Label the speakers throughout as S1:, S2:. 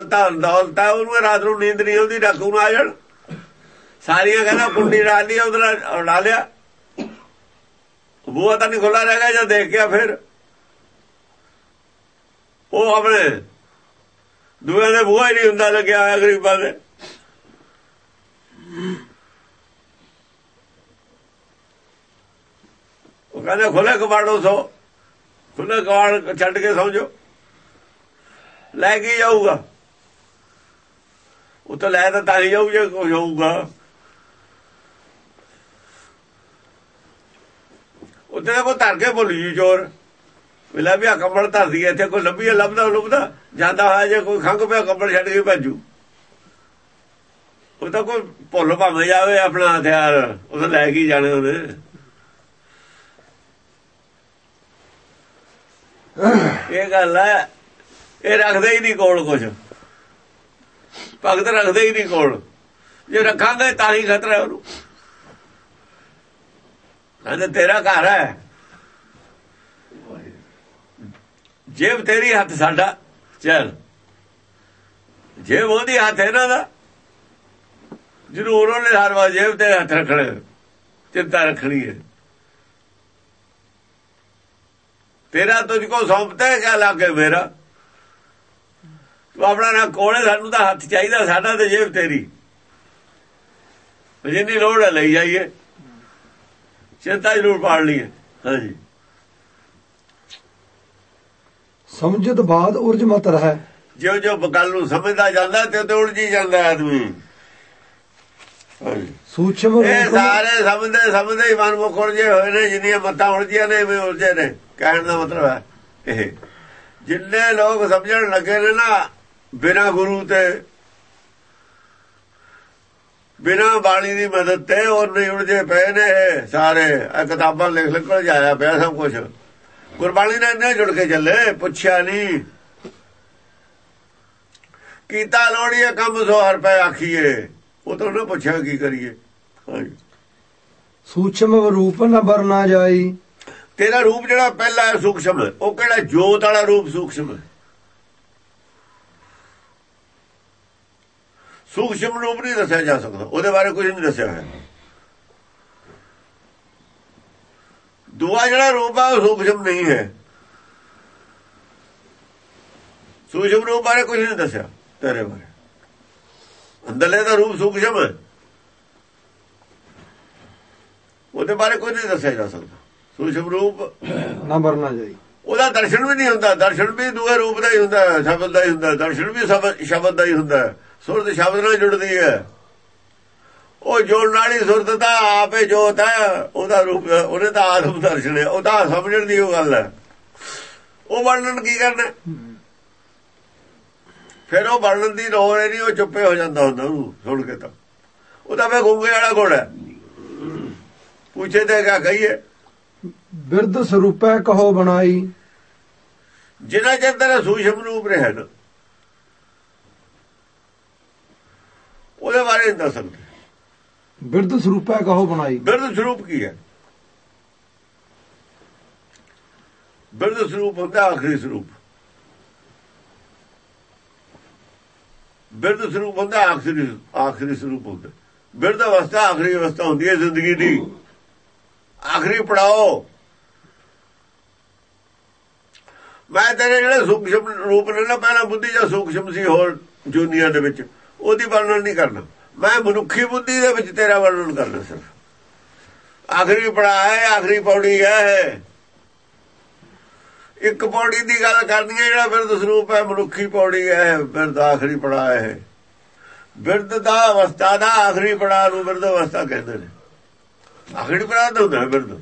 S1: ਧਨ ਦੌਲਤ ਹੈ, ਉਹਨੂੰ ਰਾਤ ਨੂੰ ਨੀਂਦ ਨਹੀਂ ਆਉਂਦੀ, ਡਾਕੂ ਨੂੰ ਆ ਜਾਣ ਸਾਰੀਆਂ, ਕਹਿੰਦਾ ਕੁੰਡੀ ਡਾ ਲਈ, ਉਧਰ ਡਾ ਲਿਆ, ਬੂਹਾ ਤਾਂ ਨਹੀਂ ਖੁੱਲਾ ਰਹਿ ਗਿਆ। ਜਦ ਦੇਖ ਗਿਆ ਫਿਰ ਉਹ ਆਪਣੇ ਦੂਏ ਦੇ ਬੂਹਾ ਹੀ ਨਹੀਂ ਹੁੰਦਾ ਲੱਗਿਆ ਹੋਇਆ ਗਰੀਬਾਂ ਦੇ। ਉਹ ਕਹਿੰਦੇ ਖੁੱਲੇ ਕਬਾੜੋ ਸੋ, ਖੁੱਲੇ ਕਬਾੜ ਛੱਡ ਕੇ ਸਮਝੋ ਲੈ ਕੇ ਜਾਊਗਾ। ਉਹ ਤਾਂ ਲੈ ਤਾਂ ਹੀ ਜਾਊ ਜੇ ਕੁਝ ਹੋਊਗਾ। ਉੱਥੇ ਤਾਂ ਕੋਈ ਧਰ ਕੇ ਭੁੱਲ ਜੀ ਚੋਰ, ਮਿਲਾ ਵੀ ਆ ਕੰਬਲ ਧਰਦੀ, ਇੱਥੇ ਕੋਈ ਲੱਭੀਏ, ਲੱਭਦਾ ਜਾਂਦਾ ਹੋਇਆ ਜੇ ਕੋਈ ਖੰਘ ਪਿਆ ਕੰਬਲ ਛੱਡ ਕੇ ਭੱਜੂ। ਉਹ ਤਾਂ ਕੋਈ ਭੁੱਲ ਭਾਵੇਂ ਜਾਵੇ ਆਪਣਾ ਹਥਿਆਰ, ਉਹ ਤਾਂ ਲੈ ਕੇ ਜਾਣੇ ਉਹਨੇ। ਇਹ ਗੱਲ ਹੈ, ਇਹ ਰੱਖਦੇ ਹੀ ਨਹੀਂ ਕੋਲ ਕੁਛ, ਭਗਤ ਰੱਖਦੇ ਹੀ ਨਹੀਂ ਕੋਲ। ਜੇ ਰੱਖਾਂਗੇ ਤਾਂ ਹੀ ਖਤਰਾ ਉਹਨੂੰ। ਕਹਿੰਦੇ ਤੇਰਾ ਘਰ ਹੈ, ਜੇਬ ਤੇਰੀ ਹੱਥ ਸਾਡਾ, ਚੱਲ ਜੇਬ ਉਹਦੀ ਹੱਥ ਇਹਨਾਂ ਦਾ, ਜ਼ਰੂਰ ਉਹਨੇ ਹਰ ਵਾਰ ਜੇਬ ਤੇ ਹੱਥ ਰੱਖਣੇ, ਚਿੰਤਾ ਰੱਖਣੀ ਹੈ। ਤੇਰਾ ਤੁਝ ਕੋ ਸੌਂਪਤਾ ਹੈ ਕਿਆ ਲਾਗੇ ਮੇਰਾ, ਤੂੰ ਆਪਣਾ ਨਾ ਕੋਲੇ, ਸਾਨੂੰ ਤਾਂ ਹੱਥ ਚਾਹੀਦਾ, ਸਾਡਾ ਤੇ ਜੇਬ ਤੇਰੀ, ਜਿੰਨੀ ਲੋੜ ਹੈ ਲਈ ਜਾਈਏ, ਚਿੰਤਾ ਜ਼ਰੂਰ ਪਾੜ ਲਈ ਹੈ। ਹਾਂਜੀ,
S2: ਸਮਝਤ ਬਾਦ ਉਰਜ ਮਤ ਰਹਿ।
S1: ਜਿਉਂ ਜਿਉਂ ਗੱਲ ਨੂੰ ਸਮਝਦਾ ਜਾਂਦਾ ਤੇ ਉਲਝੀ ਜਾਂਦਾ ਆਦਮੀ।
S2: ਸੂਖਮ
S1: ਇਹ ਸਾਰੇ ਸਮਝਦੇ ਹੀ ਮਨਮੁਖ ਉਲਝੇ ਹੋਏ ਨੇ, ਜਿੰਨੀਆਂ ਮੱਤਾਂ ਉਲਝੀਆਂ ਨੇ ਉਲਝੇ ਨੇ। ਕਹਿਣ ਦਾ ਮਤਲਬ ਹੈ ਇਹ, ਜਿੰਨੇ ਲੋਕ ਸਮਝਣ ਲੱਗੇ ਨੇ ਨਾ ਬਿਨਾਂ ਗੁਰੂ ਤੇ ਬਿਨਾਂ ਬਾਣੀ ਦੀ ਮਦਦ ਤੇ, ਉਹ ਨਹੀਂ ਉਲਝੇ ਪਏ ਨੇ ਇਹ ਸਾਰੇ। ਕਿਤਾਬਾਂ ਲਿਖ ਜਾਇਆ ਪਿਆ ਸਭ ਕੁਛ, ਗੁਰਬਾਣੀ ਨਾਲ ਇੰਨੇ ਜੁੜ ਕੇ ਚੱਲੇ, ਪੁੱਛਿਆ ਨਹੀਂ ਕੀਤਾ ਲੋੜੀਏ ਕੰਮ 100 ਰੁਪਏ ਆਖੀਏ, ਉਹ ਤਾਂ ਉਹਨੇ ਪੁੱਛਿਆ ਕੀ ਕਰੀਏ।
S2: ਸੂਖਮ ਰੂਪ ਨ ਵਰਨਾ ਜਾਈ।
S1: ਤੇਰਾ ਰੂਪ ਜਿਹੜਾ ਪਹਿਲਾ ਹੈ ਸੂਖਮ, ਉਹ ਕਿਹੜਾ ਜੋਤ ਵਾਲਾ ਰੂਪ ਸੂਖਮ ਹੈ। ਸੂਖਮ ਰੂਪ ਨਹੀਂ ਦੱਸਿਆ ਜਾ ਸਕਦਾ, ਉਹਦੇ ਬਾਰੇ ਕੁਝ ਨਹੀਂ ਦੱਸਿਆ ਹੈ। ਦੂਆ ਜਿਹੜਾ ਰੂਪ ਆ ਉਹ ਸੂਖਮ ਨਹੀਂ ਹੈ, ਸੂਖਮ ਰੂਪ ਬਾਰੇ ਕੁਝ ਨਹੀਂ ਦੱਸਿਆ ਤੇਰੇ ਬਾਰੇ। ਅੰਦਰਲੇ ਦਾ ਰੂਪ ਸੂਖਮ ਹੈ, ਉਹਦੇ ਬਾਰੇ ਕੁਝ ਨਹੀਂ ਦੱਸਿਆ ਜਾ ਸਕਦਾ। ਸੂਖਮ ਰੂਪ
S2: ਨਾ ਵਰਨਾ ਜਾਈ,
S1: ਉਹਦਾ ਦਰਸ਼ਨ ਵੀ ਨਹੀਂ ਹੁੰਦਾ। ਦਰਸ਼ਨ ਵੀ ਦੂਏ ਰੂਪ ਦਾ ਹੀ ਹੁੰਦਾ, ਸ਼ਬਦ ਦਾ ਹੀ ਹੁੰਦਾ। ਦਰਸ਼ਨ ਵੀ ਸ਼ਬਦ ਦਾ ਹੀ ਹੁੰਦਾ, ਸੁਰਤ ਸ਼ਬਦ ਨਾਲ ਜੁੜਦੀ ਹੈ। ਉਹ ਜੋੜਨ ਵਾਲੀ ਸੁਰਤ ਤਾਂ ਆਪੇ ਜੋਤ ਹੈ, ਉਹਦਾ ਰੂਪ, ਉਹਨੇ ਤਾਂ ਆਤਮ ਦਰਸ਼ਨ ਹੈ। ਉਹ ਤਾਂ ਸਮਝਣ ਦੀ ਉਹ ਗੱਲ ਹੈ, ਉਹ ਵਰਣਨ ਕੀ ਕਰਨਾ ਫਿਰ। ਉਹ ਵਰਣਨ ਦੀ ਲੋੜ ਨਹੀਂ, ਉਹ ਚੁੱਪੇ ਹੋ ਜਾਂਦਾ ਹੁੰਦਾ ਉਹਨੂੰ ਸੁਣ ਕੇ। ਤਾਂ ਉਹ ਤਾਂ ਮੈਂ ਗੂੰਗੇ ਵਾਲਾ ਗੁਣ ਹੈ, ਪੁੱਛੇ ਤੇ ਕਿਆ ਕਹੀਏ।
S2: ਬਿਰਧ ਸਰੂਪੈ ਕਹੋ ਬਣਾਈ।
S1: ਜਿੰਨਾ ਚਿਰ ਤੇਰਾ ਸੂਖਮ ਰੂਪ ਰਿਹਾ ਨਾ, ਉਹਦੇ ਬਾਰੇ ਨਹੀਂ ਦੱਸ ਸਕਦੇ।
S2: ਬਿਰਧ ਸਰੂਪੈ ਕਹੋ ਬਣਾਈ।
S1: ਬਿਰਧ ਸਰੂਪ ਕੀ ਹੈ? ਬਿਰਧ ਸਰੂਪ ਹੁੰਦਾ ਆਖਰੀ ਸਰੂਪ। ਬਿਰਧ ਸਰੂਪ ਹੁੰਦਾ ਆਖਰੀ ਸਰੂਪ ਹੁੰਦਾ। ਬਿਰਧ ਅਵਸਥਾ ਆਖਰੀ ਅਵਸਥਾ ਹੁੰਦੀ ਹੈ ਜ਼ਿੰਦਗੀ ਦੀ, ਆਖਰੀ ਪੜਾਓ। ਮੈਂ ਤੇਰੇ ਜਿਹੜੇ ਸੂਖਮ ਰੂਪ ਨੇ ਨਾ, ਪਹਿਲਾਂ ਬੁੱਧੀ ਜਾਂ ਸੂਖਮ ਸੀ ਹੋਰ ਦੁਨੀਆ ਦੇ ਵਿੱਚ, ਉਹਦੀ ਵਰਣਨ ਨਹੀਂ ਕਰਨਾ। ਮੈਂ ਮਨੁੱਖੀ ਬੁੱਧੀ ਦੇ ਵਿੱਚ ਤੇਰਾ ਵਰਣਨ ਕਰਨਾ। ਸਿਰਫ ਆਖਰੀ ਪੜਾ ਹੈ, ਆਖਰੀ ਪੌੜੀ ਹੈ। ਇੱਕ ਪੌੜੀ ਦੀ ਗੱਲ ਕਰਨੀ ਹੈ, ਜਿਹੜਾ ਬਿਰਧ ਸਰੂਪ ਹੈ, ਮਨੁੱਖੀ ਪੌੜੀ ਹੈ, ਬਿਰਧ ਆਖਰੀ ਪੜਾ ਹੈ। ਬਿਰਧ ਦਾ ਅਵਸਥਾ ਦਾ ਆਖਰੀ ਪੜਾ ਨੂੰ ਬਿਰਧ ਅਵਸਥਾ ਕਹਿੰਦੇ ਨੇ। ਆਖਰੀ ਪੜਾ ਤਾਂ ਹੁੰਦਾ ਬਿਰਧ।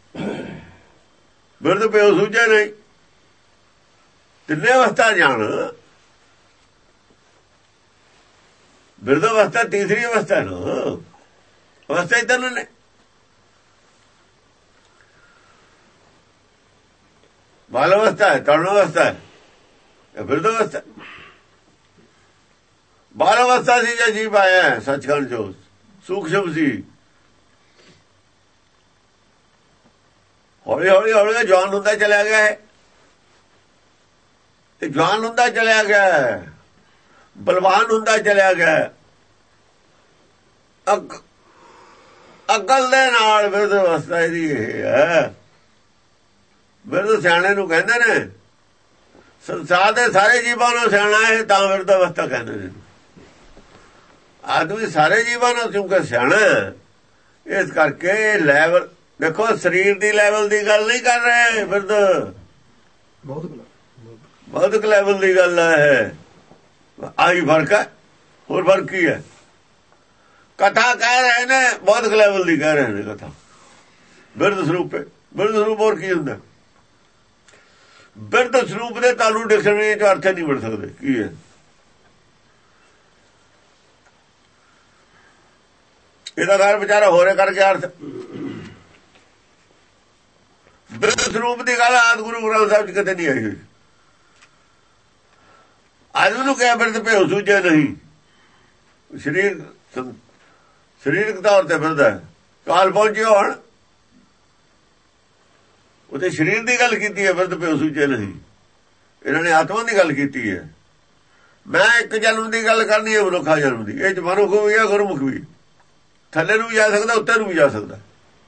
S1: ਬਿਰਧ ਪਿਓ ਸੂਝੇ ਨਹੀਂ, ਤਿੰਨੇ ਅਵਸਥਾ ਜਾਣ। ਬਿਰਧ ਅਵਸਥਾ ਤੀਸਰੀ ਅਵਸਥਾ ਨਾ, ਅਵਸਥਾ ਹੀ ਤਿੰਨ ਨੇ। ਬਾਲ ਅਵਸਥਾ ਹੈ, ਤਰਨ ਅਵਸਥਾ ਹੈ, ਬਿਰਧ ਅਵਸਥਾ। ਬਾਲ ਅਵਸਥਾ ਸੀ ਜੇ ਜੀਵ ਆਇਆ ਸੱਚਖੰਡ ਜੋ ਸੂਖਮ ਸੀ। ਹੌਲੀ ਹੌਲੀ ਹੌਲੀ ਜਵਾਨ ਹੁੰਦਾ ਚਲਿਆ ਗਿਆ ਹੈ, ਤੇ ਜਵਾਨ ਹੁੰਦਾ ਚਲਿਆ ਗਿਆ ਹੈ। ਬਲਵਾਨ ਹੁੰਦਾ ਚਲਿਆ ਗਿਆ। ਅਕਲ ਦੇ ਨਾਲ ਬਿਰਧ ਅਵਸਥਾ ਇਹਦੀ ਇਹ ਹੈ। ਬਿਰਧ ਸਿਆਣੇ ਨੂੰ ਕਹਿੰਦੇ ਨੇ, ਸੰਸਾਰ ਦੇ ਸਾਰੇ ਜੀਵਾਂ ਨੂੰ ਸਿਆਣਾ ਹੈ ਤਾਂ ਬਿਰਧ ਅਵਸਥਾ ਕਹਿੰਦੇ ਨੇ। ਆਦਮੀ ਸਾਰੇ ਜੀਵਾਂ ਨੂੰ ਕਿਉਂਕਿ ਸਿਆਣਾ, ਇਸ ਕਰਕੇ ਲੈਵਲ ਦੇਖੋ, ਸਰੀਰ ਦੀ ਲੈਵਲ ਦੀ ਗੱਲ ਨਹੀਂ ਕਰ ਰਹੇ ਬਿਰਧ, ਬਹੁਤ ਲੈਵਲ ਦੀ ਗੱਲ ਹੈ। ਆਹੀ ਫਰਕ ਹੈ, ਹੋਰ ਫਰਕ ਕੀ ਹੈ? ਕਥਾ ਕਹਿ ਰਹੇ ਨੇ, ਬਹੁਤ ਲੈਵਲ ਦੀ ਕਹਿ ਰਹੇ ਨੇ ਕਥਾ। ਬਿਰਧ ਸਰੂਪ ਹੈ, ਬਿਰਧ ਸਰੂਪ ਹੋਰ ਕੀ ਹੁੰਦਾ? ਬਿਰਧ ਸਰੂਪ ਦੇ ਤੁਹਾਨੂੰ ਡਿਕਸ਼ਨਰੀ ਚ ਅਰਥ ਨਹੀਂ ਮਿਲ ਸਕਦੇ ਕੀ ਹੈ। ਇਹਦਾ ਘਰ ਵਿਚਾਰਾ ਹੋਰੇ ਕਰਕੇ ਅਰਥ। ਬਿਰਧ ਸਰੂਪ ਦੀ ਗੱਲ ਆਦਿ ਗੁਰੂ ਗ੍ਰੰਥ ਸਾਹਿਬ ਚ ਕਦੇ ਨਹੀਂ ਆਈ ਹੋਈ। ਆਦਮੀ ਨੂੰ ਕਿਹਾ ਬਿਰਧ ਭੇਉ ਸੂਝੇ ਨਹੀਂ। ਸਰੀਰਕ ਤੌਰ ਤੇ ਬਿਰਧ ਹੈ। ਕਾਲ ਪਹੁੰਚਿਓ ਹੁਣ, ਉਹਦੇ ਸਰੀਰ ਦੀ ਗੱਲ ਕੀਤੀ ਹੈ, ਬਿਰਧ ਭੇਉ ਸੂਝੇ ਨਹੀਂ। ਇਹਨਾਂ ਨੇ ਆਤਮਾ ਦੀ ਗੱਲ ਕੀਤੀ ਹੈ। ਮੈਂ ਇੱਕ ਜਨਮ ਦੀ ਗੱਲ ਕਰਨੀ ਹੈ, ਮਨੁੱਖਾ ਜਨਮ ਦੀ। ਇਹ ਚ ਮਨੁੱਖ ਵੀ ਹੈ, ਗੁਰਮੁਖ ਵੀ। ਥੱਲੇ ਨੂੰ ਵੀ ਜਾ ਸਕਦਾ, ਉੱਤੇ ਨੂੰ ਵੀ ਜਾ ਸਕਦਾ।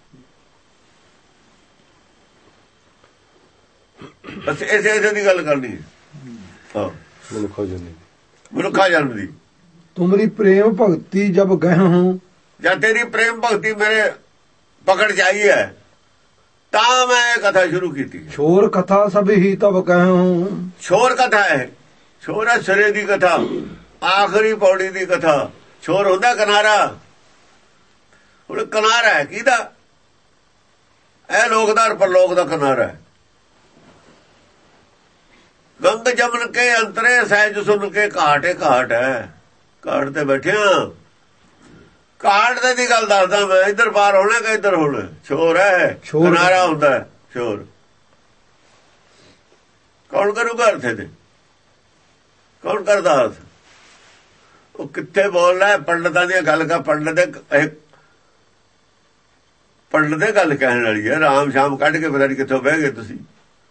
S1: ਬਸ ਇਸੇ ਦੀ ਗੱਲ ਕਰਨੀ ਹੈ। ਹਾਂ, ਮਨੁੱਖਾ ਜਨਮ ਦੀ।
S2: ਤੁਮਰੀ ਪ੍ਰੇਮ ਭਗਤੀ ਜਬ ਗਹਿ ਹੂੰ,
S1: ਜਦ ਤੇਰੀ ਪ੍ਰੇਮ ਭਗਤੀ ਮੇਰੇ ਪਕੜ ਚ ਆਈ ਹੈ ਤਾਂ ਮੈਂ ਇਹ ਕਥਾ ਸ਼ੁਰੂ ਕੀਤੀ।
S2: ਛੋਰ ਕਥਾ ਸਭ ਹੀ ਤਬ ਕਹਿ ਹੂੰ।
S1: ਛੋਰ ਕਥਾ ਹੈ, ਛੋਰ ਹੈ ਸਿਰੇ ਦੀ ਕਥਾ, ਆਖਰੀ ਪੌੜੀ ਦੀ ਕਥਾ। ਛੋਰ ਹੁੰਦਾ ਕਿਨਾਰਾ। ਹੁਣ ਕਿਨਾਰਾ ਹੈ ਕਿਹਦਾ? ਇਹ ਲੋਕਦਾਰ ਪਰਲੋਕ ਦਾ ਕਿਨਾਰਾ ਹੈ। ਗੰਗ ਜਮਨ ਕੇ ਅੰਤਰੇ ਸਹਿਜ ਸੁਣ ਕੇ ਘਾਟੇ ਘਾਟ ਹੈ। ਘਾਟ ਤੇ ਬੈਠਿਆ, ਘਾਟ ਤੇ ਦੀ ਗੱਲ ਦੱਸਦਾ ਮੈਂ। ਇੱਧਰ ਪਾਰ ਹੋਣਾ ਕਿ ਇੱਧਰ ਹੋਣਾ। ਛੋਰ ਹੈ, ਕਿਨਾਰਾ ਹੁੰਦਾ ਹੈ ਛੋਰ। ਕੌਣ ਕਰੂਗਾ ਅਰਥ ਤੇ? ਕੌਣ ਕਰਦਾ ਅਰਥ? ਉਹ ਕਿੱਥੇ ਬੋਲਣਾ? ਪੰਡਤਾਂ ਦੀਆਂ ਗੱਲ ਕਰ। ਪੰਡਤ ਦੇ ਗੱਲ ਕਹਿਣ ਵਾਲੀ ਹੈ। ਰਾਮ ਸ਼ਾਮ ਕੱਢ ਕੇ ਪਤਾ ਨਹੀਂ ਕਿੱਥੋਂ ਬਹਿ ਗਏ ਤੁਸੀਂ।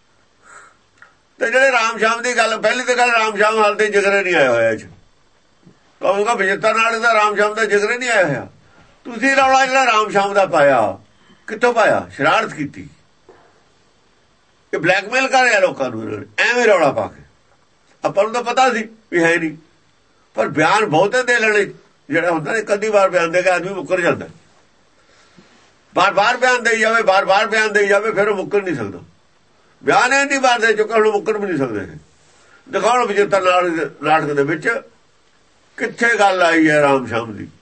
S1: ਤੇ ਜਿਹੜੇ ਰਾਮ ਸ਼ਾਮ ਦੀ ਗੱਲ, ਪਹਿਲੀ ਤਾਂ ਗੱਲ ਰਾਮ ਸ਼ਾਮ ਹਾਲ ਤੇ ਜਿਗਰੇ ਨਹੀਂ ਆਇਆ ਹੋਇਆ। ਕਹੂੰਗਾ ਵਿਜੇਤਾ ਨਾਲ ਦਾ ਰਾਮ ਸ਼ਾਮ ਦਾ ਜਿਗਰੇ ਨਹੀਂ ਆਇਆ ਹੋਇਆ। ਤੁਸੀਂ ਰੌਲਾ ਜਿਹੜਾ ਰਾਮ ਸ਼ਾਮ ਦਾ ਪਾਇਆ, ਕਿੱਥੋਂ ਪਾਇਆ? ਸ਼ਰਾਰਤ ਕੀਤੀ। ਇਹ ਬਲੈਕਮੇਲ ਕਰ ਰਿਹਾ ਲੋਕਾਂ ਨੂੰ ਐਵੇਂ ਰੌਲਾ ਪਾ ਕੇ। ਆਪਾਂ ਨੂੰ ਤਾਂ ਪਤਾ ਸੀ ਵੀ ਹੈ ਨਹੀਂ, ਪਰ ਬਿਆਨ ਬਹੁਤੇ ਦੇ ਲੈਣੇ। ਜਿਹੜਾ ਹੁੰਦਾ ਨੇ ਕਦੀ ਵਾਰ ਬਿਆਨ ਦੇ ਕੇ ਆਦਮੀ ਮੁੱਕਰ ਜਾਂਦਾ। ਬਾਰ-ਬਾਰ ਬਿਆਨ ਦੇਈ ਜਾਵੇ, ਬਾਰ-ਬਾਰ ਬਿਆਨ ਦੇਈ ਜਾਵੇ, ਫਿਰ ਉਹ ਮੁੱਕਰ ਨਹੀਂ ਸਕਦਾ। ਬਿਆਨ ਇੰਨੀ ਵਾਰ ਦੇ ਚੁੱਕਾ, ਹੁਣ ਮੁੱਕਰ ਵੀ ਨਹੀਂ ਸਕਦੇ। ਦਿਖਾਉਣ ਵਿਜੇਤਾ ਨਾਟਕ ਦੇ ਵਿੱਚ ਕਿੱਥੇ ਗੱਲ ਆਈ ਹੈ ਰਾਮ ਸ਼ਾਮ ਦੀ?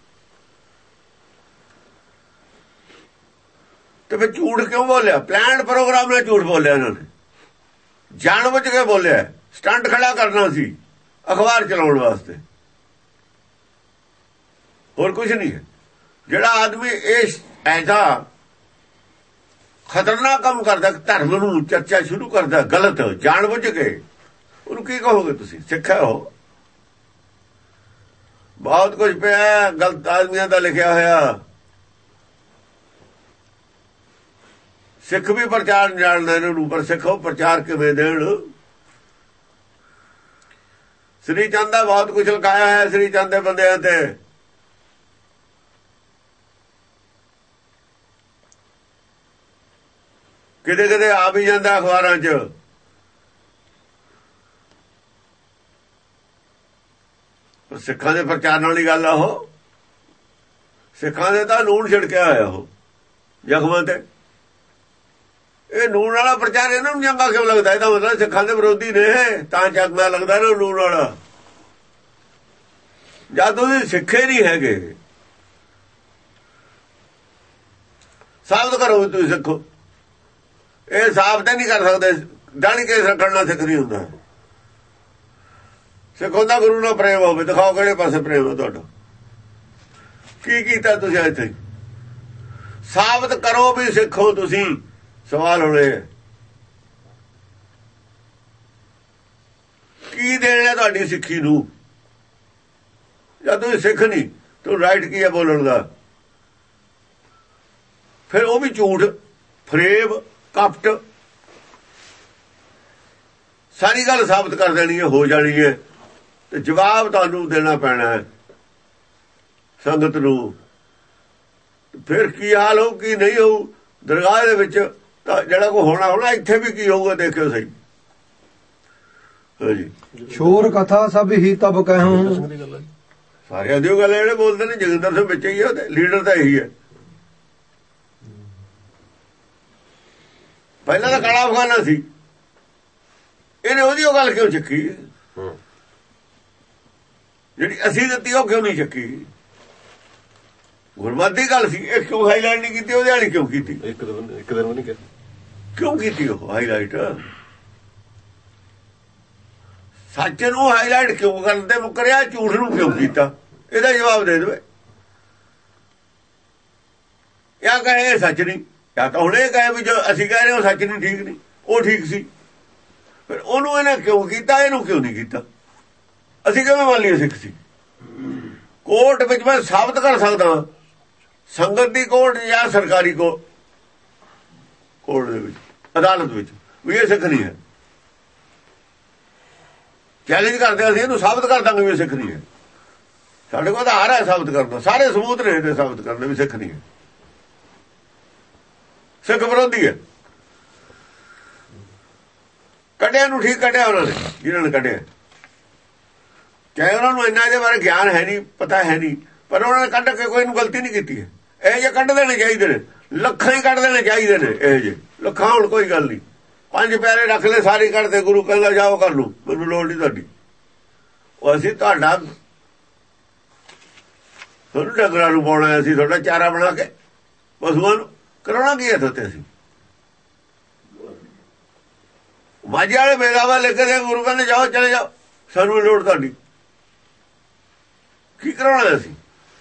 S1: ਤੇ ਫਿਰ ਝੂਠ ਕਿਉਂ ਬੋਲਿਆ? ਪਲਾਨ ਪ੍ਰੋਗਰਾਮ ਨਾਲ ਝੂਠ ਬੋਲਿਆ ਇਹਨਾਂ ਨੇ। ਜਾਣ ਬੁੱਝ ਕੇ ਬੋਲਿਆ। ਸਟੰਟ ਖੜਾ ਕਰਨਾ ਸੀ ਅਖਬਾਰ ਚਲਾਉਣ ਵਾਸਤੇ, ਹੋਰ ਕੁਝ ਨਹੀਂ ਹੈ। ਜਿਹੜਾ ਆਦਮੀ ਇਹ ਐਸਾ ਖਤਰਨਾਕ ਕੰਮ ਕਰਦਾ, ਧਰਮ ਨੂੰ ਚਰਚਾ ਸ਼ੁਰੂ ਕਰਦਾ ਗਲਤ ਜਾਣ ਬੁੱਝ ਕੇ, ਉਹਨੂੰ ਕੀ ਕਹੋਗੇ ਤੁਸੀਂ? ਸਿੱਖਿਆ ਹੋ ਬਹੁਤ ਕੁਝ ਪਿਆ ਗਲਤ ਆਦਮੀਆਂ ਦਾ ਲਿਖਿਆ ਹੋਇਆ। ਸਿੱਖ ਵੀ ਪ੍ਰਚਾਰ ਜਾਣਦਾ ਇਹਨਾਂ ਨੂੰ, ਪਰ ਸਿੱਖੋ ਪ੍ਰਚਾਰ ਕਿਵੇਂ ਦੇਣ? ਸ੍ਰੀ ਚੰਦ ਦਾ ਬਹੁਤ ਕੁਝ ਲਿਖਾਇਆ ਹੈ ਸ੍ਰੀ ਚੰਦ ਦੇ ਬੰਦਿਆਂ ਤੇ। ਕਿਤੇ ਕਿਤੇ ਆ ਵੀ ਜਾਂਦਾ ਅਖਬਾਰਾਂ 'ਚ। ਸਿੱਖਾਂ ਦੇ ਪ੍ਰਚਾਰਨ ਵਾਲੀ ਗੱਲ ਆ ਉਹ। ਸਿੱਖਾਂ ਦੇ ਤਾਂ ਲੂਣ ਛਿੜਕਿਆ ਹੋਇਆ ਉਹ ਜ਼ਖਮਾਂ ਤੇ। ਇਹ ਲੂਣ ਵਾਲਾ ਪ੍ਰਚਾਰ ਇਹਨਾਂ ਨੂੰ ਚੰਗਾ ਕਿਉਂ ਲੱਗਦਾ? ਇਹਦਾ ਮਤਲਬ ਸਿੱਖਾਂ ਦੇ ਵਿਰੋਧੀ ਨੇ, ਤਾਂ ਚੰਗਾ ਲੱਗਦਾ ਨਾ ਲੂਣ ਵਾਲਾ। ਜਦ ਤੁਸੀਂ ਸਿੱਖੇ ਨਹੀਂ ਹੈਗੇ, ਸਾਬਤ ਕਰੋ ਤੁਸੀਂ ਸਿੱਖੋ। ਇਹ ਸਾਬਤ ਨਹੀਂ ਕਰ ਸਕਦੇ। ਦਾੜੀ ਕੇਸ ਰੱਖਣ ਨਾਲ ਸਿੱਖ ਨਹੀਂ ਹੁੰਦਾ। ਸਿੱਖ ਹੁੰਦਾ ਗੁਰੂ ਨਾਲ ਪ੍ਰੇਮ ਹੋਵੇ। ਦਿਖਾਓ ਕਿਹੜੇ ਪਾਸੇ ਪ੍ਰੇਮ ਹੈ ਤੁਹਾਡਾ? ਕੀ ਕੀਤਾ ਤੁਸੀਂ ਇੱਥੇ? ਸਾਬਤ ਕਰੋ ਵੀ ਸਿੱਖੋ ਤੁਸੀਂ। ਸਵਾਲ ਹੋਣੇ ਕੀ ਦੇਣਾ ਤੁਹਾਡੀ ਸਿੱਖੀ ਨੂੰ? ਜਦ ਤੁਸੀਂ ਸਿੱਖ ਨਹੀਂ, ਤੂੰ ਰਾਈਟ ਕੀ ਹੈ ਬੋਲਣ ਦਾ? ਫਿਰ ਉਹ ਵੀ ਝੂਠ, ਫਰੇਬ, ਕਪਟ, ਸਾਰੀ ਗੱਲ ਸਾਬਤ ਕਰ ਦੇਣੀ ਹੈ, ਹੋ ਜਾਣੀ ਹੈ। ਤੇ ਜਵਾਬ ਤੁਹਾਨੂੰ ਦੇਣਾ ਪੈਣਾ ਹੈ ਸੰਗਤ ਨੂੰ। ਫਿਰ ਕੀ ਹਾਲ ਹੋਊ ਕੀ ਨਹੀਂ ਹੋਊ ਦਰਗਾਹ ਦੇ ਵਿੱਚ, ਤਾਂ ਜਿਹੜਾ ਕੋ ਹੋਣਾ ਇੱਥੇ ਵੀ ਕੀ ਹੋਊਗਾ ਦੇਖਿਓ ਸਹੀ। ਹਾਂਜੀ,
S2: ਛੋਰ ਕਥਾ ਸਭ ਹੀ ਤਬ ਕਹਿਉ।
S1: ਸਾਰਿਆਂ ਦੀ ਉਹ ਗੱਲ ਜਿਹੜੇ ਬੋਲਦੇ ਨੇ, ਜੋਗਿੰਦਰ ਸਿੰਘ ਵਿੱਚ ਹੀ ਹੈ, ਉਹਦੇ ਲੀਡਰ ਤਾਂ ਇਹੀ ਹੈ। ਪਹਿਲਾਂ ਤਾਂ ਕਾਲਾ ਅਫਗਾਨਾ ਸੀ, ਇਹਨੇ ਉਹਦੀ ਉਹ ਗੱਲ ਕਿਉਂ ਚੱਕੀ ਜਿਹੜੀ ਅਸੀਂ ਦਿੱਤੀ, ਉਹ ਕਿਉਂ ਨਹੀਂ ਚੱਕੀ? ਗੁਰਮਤਿ ਦੀ ਗੱਲ ਸੀ, ਇਹ ਕਿਉਂ ਹਾਈਲਾਈਟ ਨਹੀਂ ਕੀਤੀ? ਉਹਦੇ ਵਾਲੀ ਕਿਉਂ ਕੀਤੀ?
S3: ਇੱਕ ਦਿਨ ਵੀ ਨਹੀਂ ਕੀਤਾ।
S1: ਕਿਉਂ ਕੀਤੀ ਉਹ ਹਾਈਲਾਈਟ? ਸੱਚ ਨੂੰ ਹਾਈਲਾਈਟ ਕਿਉਂ ਕਰਦੇ ਮੁੱਕਰਿਆ? ਝੂਠ ਨੂੰ ਕਿਉਂ ਕੀਤਾ? ਇਹਦਾ ਜਵਾਬ ਦੇ ਦੇਵੇ। ਜਾਂ ਕਹੇ ਇਹ ਸੱਚ ਨਹੀਂ, ਜਾਂ ਤਾਂ ਹੁਣ ਇਹ ਕਹੇ ਵੀ ਜੋ ਅਸੀਂ ਕਹਿ ਰਹੇ ਹਾਂ ਸੱਚ ਨਹੀਂ, ਠੀਕ ਨਹੀਂ, ਉਹ ਠੀਕ ਸੀ। ਫਿਰ ਉਹਨੂੰ ਇਹਨੇ ਕਿਉਂ ਕੀਤਾ, ਇਹਨੂੰ ਕਿਉਂ ਨਹੀਂ ਕੀਤਾ? ਅਸੀਂ ਕਿਵੇਂ ਮੰਨ ਲਈਏ ਸਿੱਖ ਸੀ? ਕੋਰਟ ਵਿੱਚ ਮੈਂ ਸਾਬਤ ਕਰ ਸਕਦਾ, ਸੰਗਤ ਦੀ ਕੋਰਟ ਜਾਂ ਸਰਕਾਰੀ ਕੋਰਟ ਦੇ ਵਿੱਚ, ਅਦਾਲਤ ਵਿੱਚ, ਵੀ ਇਹ ਸਿੱਖ ਨਹੀਂ ਹੈ। ਚੈਲੰਜ ਕਰਦੇ ਅਸੀਂ, ਇਹਨੂੰ ਸਾਬਤ ਕਰ ਦਾਂਗੇ ਵੀ ਸਿੱਖ ਨਹੀਂ ਹੈ। ਸਾਡੇ ਕੋਲ ਆਧਾਰ ਹੈ ਸਾਬਤ ਕਰਨਾ, ਸਾਰੇ ਸਬੂਤ ਨੇ ਇਹਦੇ ਸਾਬਤ ਕਰਨੇ ਵੀ ਸਿੱਖ ਨਹੀਂ ਹੈ, ਸਿੱਖ ਵਿਰੋਧੀ ਹੈ। ਕੱਢਿਆ ਨੂੰ ਠੀਕ ਕੱਢਿਆ ਉਹਨਾਂ ਨੇ, ਜਿਹਨਾਂ ਨੇ ਕੱਢਿਆ। ਚਾਹੇ ਉਹਨਾਂ ਨੂੰ ਇੰਨਾ ਇਹਦੇ ਬਾਰੇ ਗਿਆਨ ਹੈ ਨਹੀਂ, ਪਤਾ ਹੈ ਨਹੀਂ, ਪਰ ਉਹਨਾਂ ਨੇ ਕੱਢ ਕੇ ਕੋਈ ਨੂੰ ਗਲਤੀ ਨਹੀਂ ਕੀਤੀ ਹੈ। ਇਹ ਜਿਹੇ ਕੱਢ ਦੇਣੇ ਚਾਹੀਦੇ ਨੇ, ਲੱਖਾਂ ਹੀ ਕੱਢ ਦੇਣੇ ਚਾਹੀਦੇ ਨੇ ਇਹ ਜਿਹੇ। ਲੱਖਾਂ ਹੁਣ ਕੋਈ ਗੱਲ ਨਹੀਂ, 5 ਪਿਆਰੇ ਰੱਖ ਲੈ, ਸਾਰੇ ਕੱਢਦੇ। ਗੁਰੂ ਕਹਿੰਦਾ ਜਾਓ ਕਰ ਲੂ, ਮੈਨੂੰ ਲੋੜ ਨਹੀਂ ਤੁਹਾਡੀ। ਉਹ ਅਸੀਂ ਤੁਹਾਡਾ ਤੁਹਾਨੂੰ ਡੰਗਰਾਂ ਨੂੰ ਪਾਉਣਾ, ਅਸੀਂ ਤੁਹਾਡਾ ਚਾਰਾ ਬਣਾ ਕੇ ਪਸ਼ੂਆਂ ਨੂੰ ਕਰਾਉਣਾ ਕੀ ਹੈ ਉੱਥੇ? ਅਸੀਂ ਮਾਝੇ ਵਾਲੇ ਬੇਗਾਵਾ ਲਿਖ ਕੇ ਗੁਰੂ ਕਹਿੰਦੇ ਜਾਓ, ਚਲੇ ਜਾਓ, ਸਾਨੂੰ ਲੋੜ ਤੁਹਾਡੀ। ਕੀ ਕਰਾਉਣਾ ਅਸੀਂ?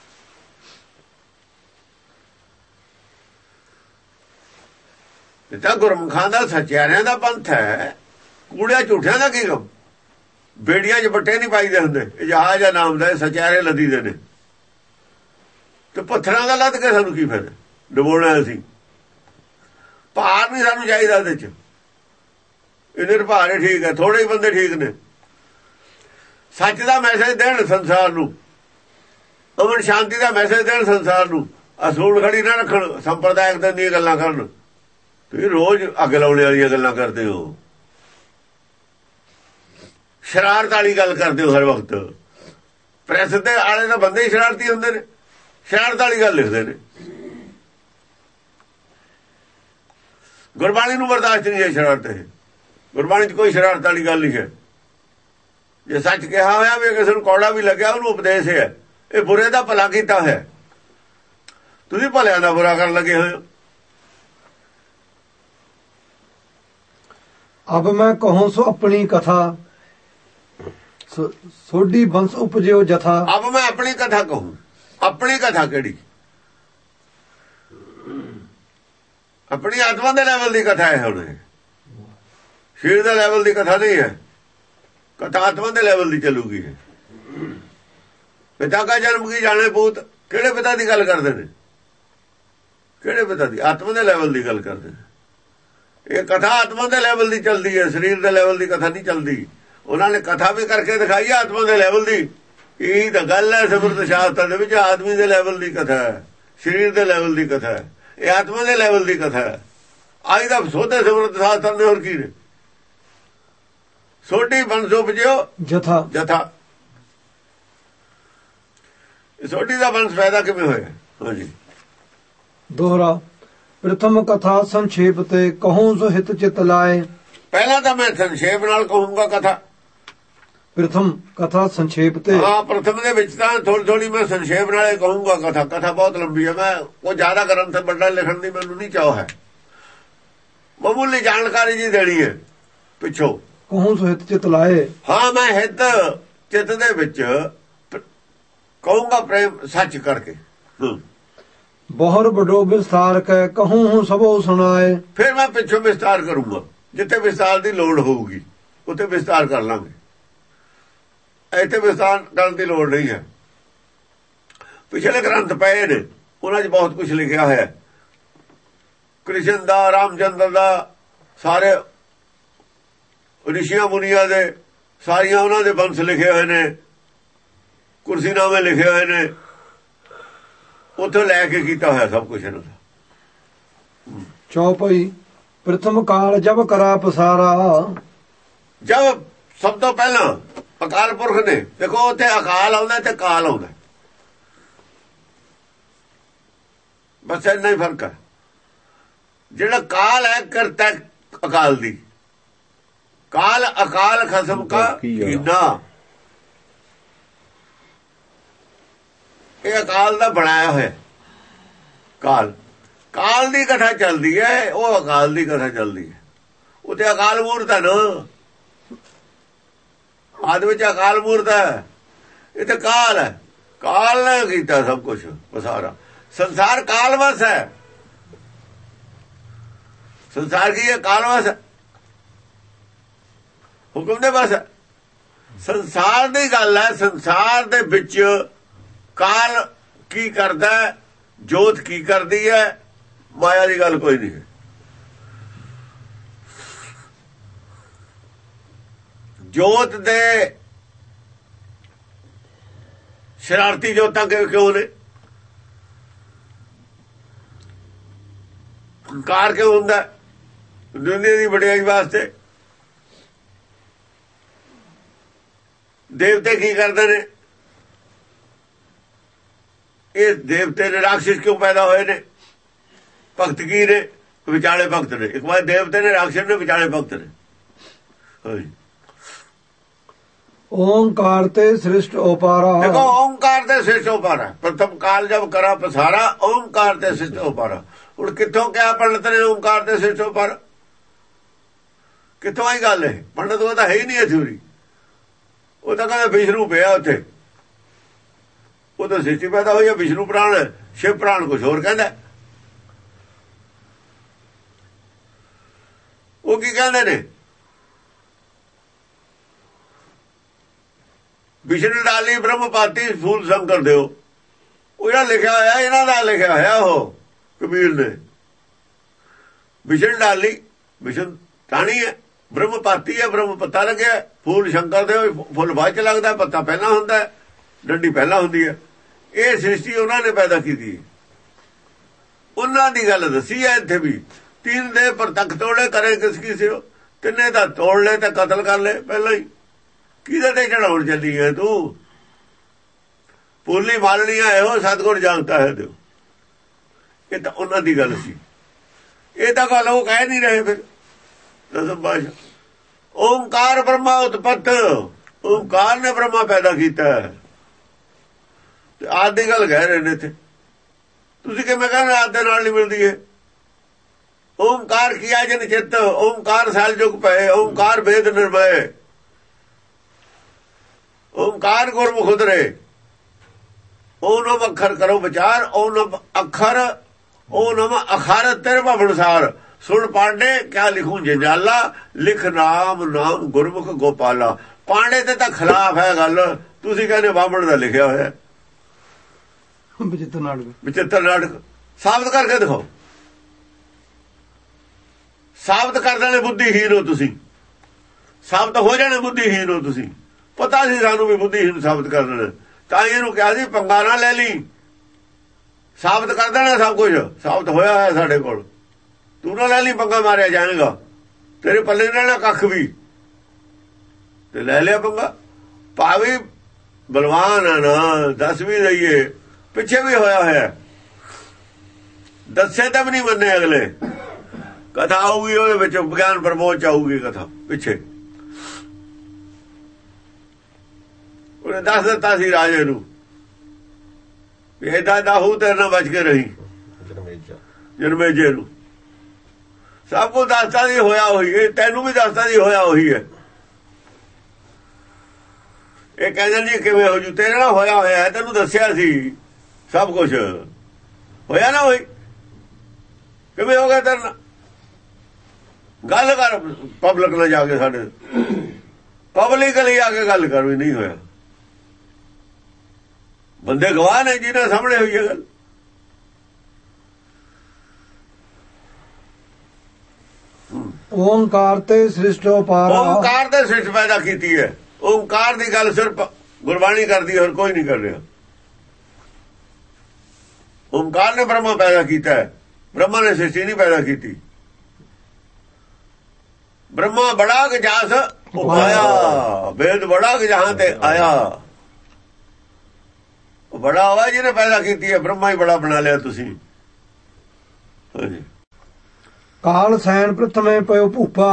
S1: ਇਹ ਤਾਂ ਗੁਰਮੁਖਾਂ ਦਾ, ਸੱਚਿਆਰਿਆਂ ਦਾ ਪੰਥ ਹੈ। ਕੂੜਿਆਂ ਝੂਠਿਆਂ ਦਾ ਕੀ ਕੰਮ? ਬੇੜੀਆਂ 'ਚ ਬੱਟੇ ਨਹੀਂ ਪਾਈਦੇ ਹੁੰਦੇ, ਜਹਾਜ਼ ਆ ਨਾਮ ਦਾ, ਸੱਚਿਆਰੇ ਲੱਦੀ ਦੇ ਨੇ। ਤੇ ਪੱਥਰਾਂ ਦਾ ਲੱਦ ਕੇ ਸਾਨੂੰ ਕੀ ਫਾਇਦਾ? ਡਬੋਣਾ ਅਸੀਂ, ਭਾਰ ਨਹੀਂ ਸਾਨੂੰ ਚਾਹੀਦਾ ਇਹਦੇ 'ਚ। ਇਹਦੇ ਭਾਰੇ ਠੀਕ ਹੈ, ਥੋੜੇ ਹੀ ਬੰਦੇ ਠੀਕ ਨੇ। ਸੱਚ ਦਾ ਮੈਸੇਜ ਦੇਣ ਸੰਸਾਰ ਨੂੰ, ਅਮਨ ਸ਼ਾਂਤੀ ਦਾ ਮੈਸੇਜ ਦੇਣ ਸੰਸਾਰ ਨੂੰ। ਅਸੂਲ ਖੜੀ ਨਾ ਰੱਖਣ, ਸੰਪਰਦਾਇਕ ਦੀਆਂ ਗੱਲਾਂ ਕਰਨ। ਤੁਸੀਂ ਰੋਜ਼ ਅੱਗ ਲਾਉਣੇ ਵਾਲੀਆਂ ਗੱਲਾਂ ਕਰਦੇ ਹੋ, ਸ਼ਰਾਰਤ ਵਾਲੀ ਗੱਲ ਕਰਦੇ ਹੋ ਹਰ ਵਕਤ। ਪ੍ਰੈਸ ਦੇ ਆਲੇ ਤਾਂ ਬੰਦੇ ਹੀ ਸ਼ਰਾਰਤੀ ਹੁੰਦੇ ਨੇ, ਸ਼ਰਾਰਤ ਵਾਲੀ ਗੱਲ ਲਿਖਦੇ ਨੇ। ਗੁਰਬਾਣੀ ਨੂੰ ਬਰਦਾਸ਼ਤ ਨਹੀਂ ਹੈ ਸ਼ਰਾਰਤ। ਇਹ ਗੁਰਬਾਣੀ 'ਚ ਕੋਈ ਸ਼ਰਾਰਤ ਵਾਲੀ ਗੱਲ ਨਹੀਂ ਹੈ। ਜੇ ਸੱਚ ਕਿਹਾ ਹੋਇਆ ਵੀ ਕਿਸੇ ਨੂੰ ਕੌੜਾ ਵੀ ਲੱਗਿਆ, ਉਹਨੂੰ ਉਪਦੇਸ਼ ਹੈ। ਇਹ ਬੁਰੇ ਦਾ ਭਲਾ ਕੀਤਾ ਹੈ, ਤੁਸੀਂ ਭਲਿਆਂ ਦਾ ਬੁਰਾ ਕਰਨ ਲੱਗੇ ਹੋਏ ਹੋ।
S2: ਅਬ ਮੈਂ ਕਹੂੰ ਸੋ ਆਪਣੀ ਕਥਾ, ਸੋਢੀ ਬੰਸ ਉਪਜਿਓ ਜਥਾ।
S1: ਅਬ ਮੈਂ ਆਪਣੀ ਕਥਾ ਕਹੂੰ। ਆਪਣੀ ਕਥਾ ਕਿਹੜੀ? ਆਪਣੀ ਆਤਮਾ ਦੇ ਲੈਵਲ ਦੀ ਕਥਾ ਹੈ। ਹੁਣ ਸਰੀਰ ਦੇ ਲੈਵਲ ਦੀ ਕਥਾ ਨਹੀਂ ਹੈ, ਕਥਾ ਆਤਮਾ ਦੇ ਲੈਵਲ ਦੀ ਚੱਲੂਗੀ। ਪਿਤਾ ਦਾ ਜਨਮ ਕੀ ਜਾਣੇ ਪੂਤ। ਕਿਹੜੇ ਪਿਤਾ ਦੀ ਗੱਲ ਕਰਦੇ ਨੇ? ਕਿਹੜੇ ਪਿਤਾ ਦੀ? ਆਤਮਾ ਦੇ ਲੈਵਲ ਦੀ ਗੱਲ ਕਰਦੇ ਨੇ। ਇਹ ਕਥਾ ਆਤਮਾ ਦੇ ਲੈਵਲ ਦੀ ਚੱਲਦੀ ਹੈ, ਸਰੀਰ ਦੇ ਲੈਵਲ ਦੀ ਕਥਾ ਨਹੀਂ ਚੱਲਦੀ। ਉਹਨਾਂ ਨੇ ਕਥਾ ਵੀ ਕਰਕੇ ਦਿਖਾਈ ਆਤਮਾ ਦੇ ਲੈਵਲ ਦੀ। ਇਹ ਤਾਂ ਗੱਲ ਹੈ ਸਿਮਰਤ ਸ਼ਾਸਤਰ ਦੇ ਵਿੱਚ, ਆਦਮੀ ਦੇ ਲੈਵਲ ਦੀ ਕਥਾ ਹੈ, ਸਰੀਰ ਦੇ ਲੈਵਲ ਦੀ ਕਥਾ ਹੈ, ਇਹ ਆਤਮਾ ਦੇ ਲੈਵਲ ਦੀ ਕਥਾ ਹੈ। ਅੱਜ ਦਾ ਸੋਧੇ ਸਿਮਰਤ ਸ਼ਾਸਤਰ ਨੇ ਹੋਰ ਕੀ ਨੇ? ਸੋਢੀ ਬੰਸ ਉਪਜਿਓ
S2: ਜਥਾ।
S1: ਜਥਾ, ਸੋਢੀ ਦਾ ਬੰਸ ਪੈਦਾ ਕਿਵੇਂ ਹੋਇਆ? ਹਾਂਜੀ,
S2: ਦੋਹਰਾ। ਪ੍ਰਥਮ ਕਥਾ ਸੰਖੇਪ ਤੇ ਕਹੂੰ ਸੋ ਹਿਤ ਚਿਤ ਲਾਏ।
S1: ਪਹਿਲਾਂ ਤਾਂ ਮੈਂ ਸੰਖੇਪ ਨਾਲ ਕਹੂੰਗਾ ਕਥਾ।
S2: ਪ੍ਰਥਮ ਕਥਾ ਸੰਖੇਪ ਤੇ,
S1: ਹਾਂ, ਪ੍ਰਥਮ ਦੇ ਵਿੱਚ ਤਾਂ ਥੋੜੀ ਥੋੜੀ ਮੈਂ ਸੰਖੇਪ ਨਾਲੇ ਕਹੂੰਗਾ ਕਥਾ। ਕਥਾ ਬਹੁਤ ਲੰਬੀ ਹੈ, ਮੈਂ ਉਹ ਜ਼ਿਆਦਾ ਗ੍ਰੰਥ ਵੱਡਾ ਲਿਖਣ ਦੀ ਮੈਨੂੰ ਨਹੀਂ ਚਾਹ ਹੈ। ਮਾਮੂਲੀ ਜਾਣਕਾਰੀ ਜੀ ਦੇਣੀ ਹੈ ਪਿੱਛੋਂ।
S2: ਕਹੂੰ ਸੋ ਹਿਤ ਚਿਤ ਲਾਏ।
S1: ਹਾਂ, ਮੈਂ ਹਿਤ ਚਿੱਤ ਦੇ ਵਿੱਚ ਕਹੂੰਗਾ ਪ੍ਰੇਮ ਸੱਚ ਕਰਕੇ।
S2: ਬਹੁਰ ਵੱਡੋ ਵਿਸਤਾਰ ਕੈ ਕਹੂੰ ਹੂੰ ਸਭੋ ਸੁਣਾਏ।
S1: ਫਿਰ ਮੈਂ ਪਿੱਛੋਂ ਵਿਸਤਾਰ ਕਰੂੰਗਾ, ਜਿੱਥੇ ਵਿਸਤਾਰ ਦੀ ਲੋੜ ਹੋਊਗੀ ਉੱਥੇ ਵਿਸਤਾਰ ਕਰ ਲਾਂਗੇ। ਇੱਥੇ ਵਿਸਤਾਰ ਕਰਨ ਦੀ ਲੋੜ ਨਹੀਂ ਹੈ। ਪਿਛਲੇ ਗ੍ਰੰਥ ਪਏ ਨੇ, ਉਹਨਾਂ 'ਚ ਬਹੁਤ ਕੁਝ ਲਿਖਿਆ ਹੋਇਆ। ਕ੍ਰਿਸ਼ਨ ਦਾ, ਰਾਮਚੰਦਰ ਦਾ, ਸਾਰੇ ਰਿਸ਼ੀਆਂ ਮੁਨੀਆਂ ਦੇ ਸਾਰੀਆਂ ਉਹਨਾਂ ਦੇ ਬੰਸ ਲਿਖੇ ਹੋਏ ਨੇ, ਕੁਰਸੀਨਾਮੇ ਲਿਖੇ ਹੋਏ ਨੇ, ਉੱਥੋਂ ਲੈ ਕੇ ਕੀਤਾ ਹੋਇਆ ਸਭ ਕੁਝ ਇਹਨਾਂ ਦਾ।
S2: ਚੌਪਈ ਪ੍ਰਥਮ ਕਾਲ ਜਬ ਕਰਾ ਪਸਾਰਾ।
S1: ਜਦ ਸਭ ਤੋਂ ਪਹਿਲਾਂ ਅਕਾਲ ਪੁਰਖ ਨੇ, ਦੇਖੋ ਉੱਥੇ ਅਕਾਲ ਆਉਂਦਾ ਤੇ ਕਾਲ ਆਉਂਦਾ, ਬਸ ਇੰਨਾ ਹੀ ਫਰਕ ਹੈ। ਜਿਹੜਾ ਕਾਲ ਹੈ ਕਰਤਾ ਅਕਾਲ ਦੀ, ਕਾਲ ਅਕਾਲ ਖਸਮ ਕਾ ਕੀਨਾ, ਇਹ ਅਕਾਲ ਦਾ ਬਣਾਇਆ ਹੋਇਆ ਕਾਲ। ਕਾਲ ਦੀ ਕਥਾ ਚੱਲਦੀ ਹੈ, ਉਹ ਅਕਾਲ ਦੀ ਕਥਾ ਚੱਲਦੀ ਹੈ। ਉੱਥੇ ਅਕਾਲ ਮੂਰਤ ਹੈ ਨਾ, ਆਦ ਵਿੱਚ ਅਕਾਲ ਮੂਰਤ ਹੈ, ਇਹ ਤਾਂ ਕਾਲ ਹੈ। ਕਾਲ ਨੇ ਕੀਤਾ ਸਭ ਕੁਛ ਸਾਰਾ। ਸੰਸਾਰ ਕਾਲਵਸ ਹੈ, ਸੰਸਾਰ ਕੀ ਹੈ? ਕਾਲਵਸ ਹੈ, ਹੁਕਮ ਦੇ ਬਸ ਹੈ। ਸੰਸਾਰ ਦੀ ਗੱਲ ਹੈ, ਸੰਸਾਰ ਦੇ ਵਿੱਚ ਕਾਲ ਕੀ ਕਰਦਾ, ਜੋਤ ਕੀ ਕਰਦੀ ਹੈ, ਮਾਇਆ ਦੀ ਗੱਲ ਕੋਈ ਨਹੀਂ ਹੈ। ਜੋਤ ਦੇ ਸ਼ਰਾਰਤੀ ਜੋਤਾਂ ਕਿਉਂ ਨੇ? ਹੰਕਾਰ ਕਿਉਂ ਹੁੰਦਾ? ਦੁਨੀਆ ਦੀ ਵਡਿਆਈ ਵਾਸਤੇ। ਦੇਵਤੇ ਕੀ ਕਰਦੇ ਨੇ? ਇਹ ਦੇਵਤੇ ਨੇ ਰਾਖਸ਼ ਕਿਉਂ ਪੈਦਾ ਹੋਏ ਨੇ? ਭਗਤ ਕੀ ਨੇ? ਵਿਚਾਲੇ ਭਗਤ ਨੇ। ਇੱਕ ਵਾਰ ਦੇਵਤੇ ਨੇ, ਰਾਖਸ਼ ਨੇ, ਵਿਚਾਲੇ ਭਗਤ ਨੇ। ਹਾਂਜੀ,
S2: ਓੰਕਾਰ ਤੇ ਸ੍ਰਿਸ਼ਟ ਉਪਾਰਾ।
S1: ਦੇਖੋ ਓੰਕਾਰ ਤੇ ਸ੍ਰਿਸ਼ਟ ਉਪਾਰਾ। ਪ੍ਰਥਮ ਕਾਲ ਜਬ ਕਰਾ ਪਸਾਰਾ, ਓੰਕਾਰ ਤੇ ਸ੍ਰਿਸ਼ਟ ਉਪਾਰਾ। ਹੁਣ ਕਿੱਥੋਂ ਕਿਹਾ ਪੰਡਤ ਨੇ ਓੰਕਾਰ ਤੇ ਸ੍ਰਿਸ਼ਟ ਉਪਾਰਾ? ਕਿੱਥੋਂ ਆਈ ਗੱਲ ਹੈ? ਪੰਡਤ ਉਹ ਤਾਂ ਹੈ ਹੀ ਨਹੀਂ ਥਿਊਰੀ। ਉਹ ਤਾਂ ਕਹਿੰਦਾ ਵਿਸ਼ਨੂੰ ਪਿਆ ਉੱਥੇ, ਉਹ ਤਾਂ ਸ੍ਰਿਸ਼ਟੀ ਪੈਦਾ ਹੋਈ ਹੈ। ਵਿਸ਼ਨੂੰ ਪ੍ਰਾਣ, ਸ਼ਿਵ ਪ੍ਰਾਣ ਕੁਛ ਹੋਰ ਕਹਿੰਦਾ। ਉਹ ਕੀ ਕਹਿੰਦੇ ਨੇ? ਵਿਸ਼ਨੂੰ ਡਾਲੀ ਬ੍ਰਹਮਪਾਤੀ ਫੂਲ ਸ਼ੰਕਰ ਦਿਓ। ਉਹ ਜਿਹੜਾ ਲਿਖਿਆ ਹੋਇਆ ਇਹਨਾਂ ਦਾ ਲਿਖਿਆ ਹੋਇਆ, ਉਹ ਕਬੀਰ ਨੇ। ਵਿਸ਼ਨੂੰ ਡਾਲੀ, ਵਿਸ਼ਨ ਟਾਣੀ ਹੈ, ਬ੍ਰਹਮਪਾਤੀ ਹੈ, ਬ੍ਰਹਮ ਪੱਤਾ ਲੱਗਿਆ, ਫੂਲ ਸ਼ੰਕਰ ਦਿਓ। ਫੁੱਲ ਬਾਅਦ ਚ ਲੱਗਦਾ, ਪੱਤਾ ਪਹਿਲਾਂ ਹੁੰਦਾ, ਡੰਡੀ ਪਹਿਲਾਂ ਹੁੰਦੀ ਹੈ। ਇਹ ਸ੍ਰਿਸ਼ਟੀ ਉਹਨਾਂ ਨੇ ਪੈਦਾ ਕੀਤੀ, ਉਹਨਾਂ ਦੀ ਗੱਲ ਦੱਸੀ ਹੈ ਇੱਥੇ ਵੀ। ਤੀਨ ਦੇ ਪ੍ਰਤੱਖ ਤੋੜੇ ਕਰੇ ਕਿਸ ਕਿਸੇ, ਤਿੰਨੇ ਤਾਂ ਤੋੜ ਲੈ ਤਾਂ ਕਤਲ ਕਰ ਲੈ ਪਹਿਲਾਂ ਹੀ। ਕਿਹਦੇ ਤੇ ਚੜਾਉਣ ਚੱਲੀ ਹੈ ਤੂੰ? ਪੂਲੀ ਮਾਲਣੀ ਆਏ ਹੋ, ਸਤਿਗੁਰ ਜਾਣਦਾ ਹੈ ਦਿਓ। ਇਹ ਤਾਂ ਉਹਨਾਂ ਦੀ ਗੱਲ ਸੀ, ਇਹ ਤਾਂ ਗੱਲ ਉਹ ਕਹਿ ਨਹੀਂ ਰਹੇ। ਫਿਰ ਦਸਮ ਪਾਤਸ਼ਾਹ ਓੰਕਾਰ ਬ੍ਰਹਮਾ ਉਤਪਤ, ਓੰਕਾਰ ਨੇ ਬ੍ਰਹਮਾ ਪੈਦਾ ਕੀਤਾ ਤੇ ਆਦ ਦੀ ਗੱਲ ਕਹਿ ਰਹੇ ਨੇ ਇੱਥੇ। ਤੁਸੀਂ ਕਿਵੇਂ ਕਹਿੰਦੇ ਆਦ ਦੇ ਨਾਲ ਨਹੀਂ ਮਿਲਦੀ ਹੈ? ਓੰਕਾਰ ਕੀਆ ਜਨ ਚਿੱਤ, ਓੰਕਾਰ ਸਾਲ ਜੁਗ ਪਏ, ਓੰਕਾਰ ਵੇਦ ਨਿਰਭੈ, ਓੰਕਾਰ ਗੁਰਮੁਖ ਉਦਰੇ। ਓਨਮ ਅੱਖਰ ਕਰੋ ਵਿਚਾਰ, ਓਨਮ ਅੱਖਰ, ਓਨਮ ਅਖਰ ਤੇਰੇ ਭਵਨਸਾਰ। ਸੁਣ ਪਾਂਡੇ ਕਿਆ ਲਿਖੂੰ ਜੰਜਾਲਾ, ਲਿਖ ਨਾਮ ਨਾਮ ਗੁਰਮੁਖ ਗੋਪਾਲਾ। ਪਾਂਡੇ ਤੇ ਤਾਂ ਖਿਲਾਫ ਹੈ ਗੱਲ, ਤੁਸੀਂ ਕਹਿੰਦੇ ਬਾਹਮਣ ਦਾ ਲਿਖਿਆ ਹੋਇਆ।
S2: ਵਿਚਿੱਤਰ ਨਾਟਕ,
S1: ਵਿਚਿੱਤਰ ਨਾਟਕ ਸਾਬਤ ਕਰਕੇ ਦਿਖਾਓ। ਸਾਬਤ ਕਰ ਦੇਣੇ ਬੁੱਧੀਹੀਨ ਹੋ ਤੁਸੀਂ, ਸਾਬਤ ਹੋ ਜਾਣੇ ਬੁੱਧੀਹੀਨ ਹੋ ਤੁਸੀਂ। ਪਤਾ ਸੀ ਸਾਨੂੰ ਵੀ ਬੁੱਧੀਹੀਨ ਸਾਬਤ ਕਰ ਦੇਣਾ, ਤਾਂ ਇਹਨੂੰ ਕਿਹਾ ਸੀ ਪੰਗਾ ਨਾ ਲੈ ਲਈ, ਸਾਬਤ ਕਰ ਦੇਣਾ ਸਭ ਕੁਝ। ਸਾਬਤ ਹੋਇਆ ਹੋਇਆ ਸਾਡੇ ਕੋਲ, ਤੂੰ ਨਾ ਲੈ ਲਈ ਪੰਗਾ, ਮਾਰਿਆ ਜਾਏਗਾ, ਤੇਰੇ ਪੱਲੇ ਰਹਿਣਾ ਕੱਖ ਵੀ। ਤੇ ਲੈ ਲਿਆ ਪੰਗਾ, ਭਾਵੇਂ ਬਲਵਾਨ ਹੈ ਨਾ, ਦੱਸ ਵੀ ਰਹੀਏ ਪਿੱਛੇ ਵੀ ਹੋਇਆ ਹੋਇਆ, ਦੱਸੇ ਤਾਂ ਵੀ ਨਹੀਂ ਮੰਨੇ ਅਗਲੇ। ਕਥਾ ਆਊਗੀ ਉਹਦੇ ਵਿੱਚ, ਵਿਗਿਆਨ ਪ੍ਰਮੋਦ ਚ ਆਊਗੀ ਕਥਾ ਪਿੱਛੇ। ਉਹਨੇ ਦੱਸ ਦਿੱਤਾ ਸੀ ਰਾਜੇ ਨੂੰ ਵੀ ਏਦਾਂ ਦਾਹੂ ਤੇਰੇ ਨਾਲ ਬਚ ਕੇ ਰਹੀ, ਜਨਮੇਜੇ ਨੂੰ। ਸਭ ਕੁਝ ਦੱਸਦਾ ਸੀ, ਹੋਇਆ ਉਹੀ। ਇਹ ਤੈਨੂੰ ਵੀ ਦੱਸਦਾ ਸੀ, ਹੋਇਆ ਉਹੀ ਹੈ। ਇਹ ਕਹਿੰਦੇ ਨਹੀਂ ਕਿਵੇਂ ਹੋ ਜੂ, ਤੇਰੇ ਨਾਲ ਹੋਇਆ ਹੋਇਆ ਹੈ, ਤੈਨੂੰ ਦੱਸਿਆ ਸੀ ਸਭ ਕੁਝ। ਹੋਇਆ ਨਾ ਹੋਈ, ਕਿਵੇਂ ਹੋ ਗਿਆ ਤੇਰੇ ਨਾਲ? ਗੱਲ ਕਰ ਪਬਲਿਕ ਨਾਲ ਜਾ ਕੇ, ਸਾਡੇ ਪਬਲਿਕਲੀ ਆ ਕੇ ਗੱਲ ਕਰ ਵੀ ਨਹੀਂ ਹੋਇਆ। ਬੰਦੇ ਗਵਾਹ ਨੇ ਜਿਹਨਾਂ ਸਾਹਮਣੇ ਹੋਈ ਹੈ ਗੱਲ।
S2: ਓੰਕਾਰ ਤੇ ਸ੍ਰਿਸ਼ਟ ਉਪਾਰਾ,
S1: ਓੰਕਾਰ ਦੇ ਸ੍ਰਿਸ਼ਟ ਪੈਦਾ ਕੀਤੀ ਹੈ। ਓਮਕਾਰ ਦੀ ਗੱਲ ਸਿਰਫ ਗੁਰਬਾਣੀ ਕਰਦੀ, ਹੋਰ ਕੋਈ ਨਹੀਂ ਕਰ ਰਿਹਾ। ਓਮਕਾਰ ਨੇ ਬ੍ਰਹਮਾ ਪੈਦਾ ਕੀਤਾ ਹੈ, ਬ੍ਰਹਮਾ ਨੇ ਸ੍ਰਿਸ਼ਟੀ ਨਹੀਂ ਪੈਦਾ ਕੀਤੀ। ਬ੍ਰਹਮਾ ਬੜਾ ਕਿ ਜਾਸ ਉਪਾਇਆ, ਵੇਦ ਬੜਾ ਕਿ ਜਹਾਂ ਤੇ ਆਇਆ। ਉਹ ਬੜਾ ਹੋਇਆ ਜਿਹਨੇ ਪੈਦਾ ਕੀਤੀ ਹੈ, ਬ੍ਰਹਮਾ ਹੀ ਬੜਾ ਬਣਾ ਲਿਆ ਤੁਸੀਂ। ਹਾਂਜੀ।
S2: ਕਾਲ ਸੈਨ ਪ੍ਰਥਮੇ ਪਇਓ ਭੂਪਾ,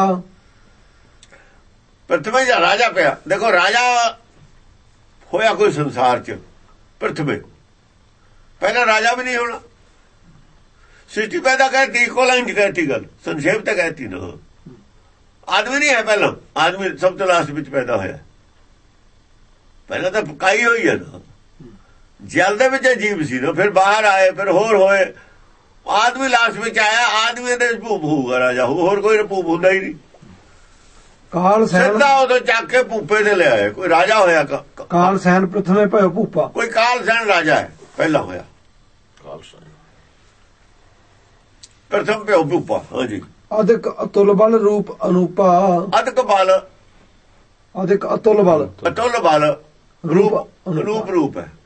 S1: ਪ੍ਰਥਮੇ ਜਾਂ ਰਾਜਾ ਪਿਆ। ਦੇਖੋ ਰਾਜਾ ਹੋਇਆ ਕੋਈ ਸੰਸਾਰ ਚ ਪ੍ਰਥਮੇ, ਪਹਿਲਾਂ ਰਾਜਾ ਵੀ ਨਹੀਂ ਹੋਣਾ। ਸ੍ਰਿਸ਼ਟੀ ਪੈਦਾ ਕਹਿਤੀ, ਇੱਕੋ ਲਾਈਨ ਚ ਕਹਿਤੀ ਗੱਲ, ਸੰਖੇਪ ਤੇ ਕਹਿਤੀ ਨਾ। ਆਦਮੀ ਨਹੀਂ ਹੈ ਪਹਿਲਾਂ, ਆਦਮੀ ਸਭ ਤੋਂ ਲਾਸਟ ਵਿੱਚ ਪੈਦਾ ਹੋਇਆ। ਪਹਿਲਾਂ ਤਾਂ ਪਕਾਈ ਹੋਈ ਹੈ ਨਾ, ਜਲ ਦੇ ਵਿੱਚ ਜੀਵ ਸੀ ਨਾ, ਫਿਰ ਬਾਹਰ ਆਏ, ਫਿਰ ਹੋਰ ਹੋਏ। ਆਦਮੀ ਲਾਸਟ ਵਿੱਚ ਆਇਆ, ਆਦਮੀ ਦੇ ਭੂਪ ਹੋਊਗਾ ਰਾਜਾ, ਹੋਰ ਕੋਈ ਭੂਪ ਹੁੰਦਾ ਹੀ ਨਹੀਂ।
S2: ਕਾਲ ਸੈਨ
S1: ਸਿੱਧਾ ਉਦੋਂ ਚੱਕ ਕੇ ਭੂਪੇ ਤੇ ਲਿਆਏ, ਕੋਈ ਰਾਜਾ ਹੋਇਆ।
S2: ਕਾਲ ਸੈਨ ਪ੍ਰਥਮੇ ਪਇਓ ਭੂਪਾ,
S1: ਕੋਈ ਕਾਲ ਸੈਨ ਰਾਜਾ ਹੈ, ਪਹਿਲਾਂ ਹੋਇਆ ਕਾਲ ਸੈਨ, ਪ੍ਰਥਮ ਪਿਓ ਭੂਪਾ। ਹਾਂਜੀ।
S2: ਅਧਿਕ ਅਤੁਲ ਬਲ ਰੂਪ ਅਨੂਪਾ,
S1: ਅਧਿਕ ਬਲ,
S2: ਅਧਿਕ ਅਤੁਲ ਬਲ,
S1: ਅਤੁਲ ਬਲ ਰੂਪ, ਅਨੂਪ ਰੂਪ ਹੈ।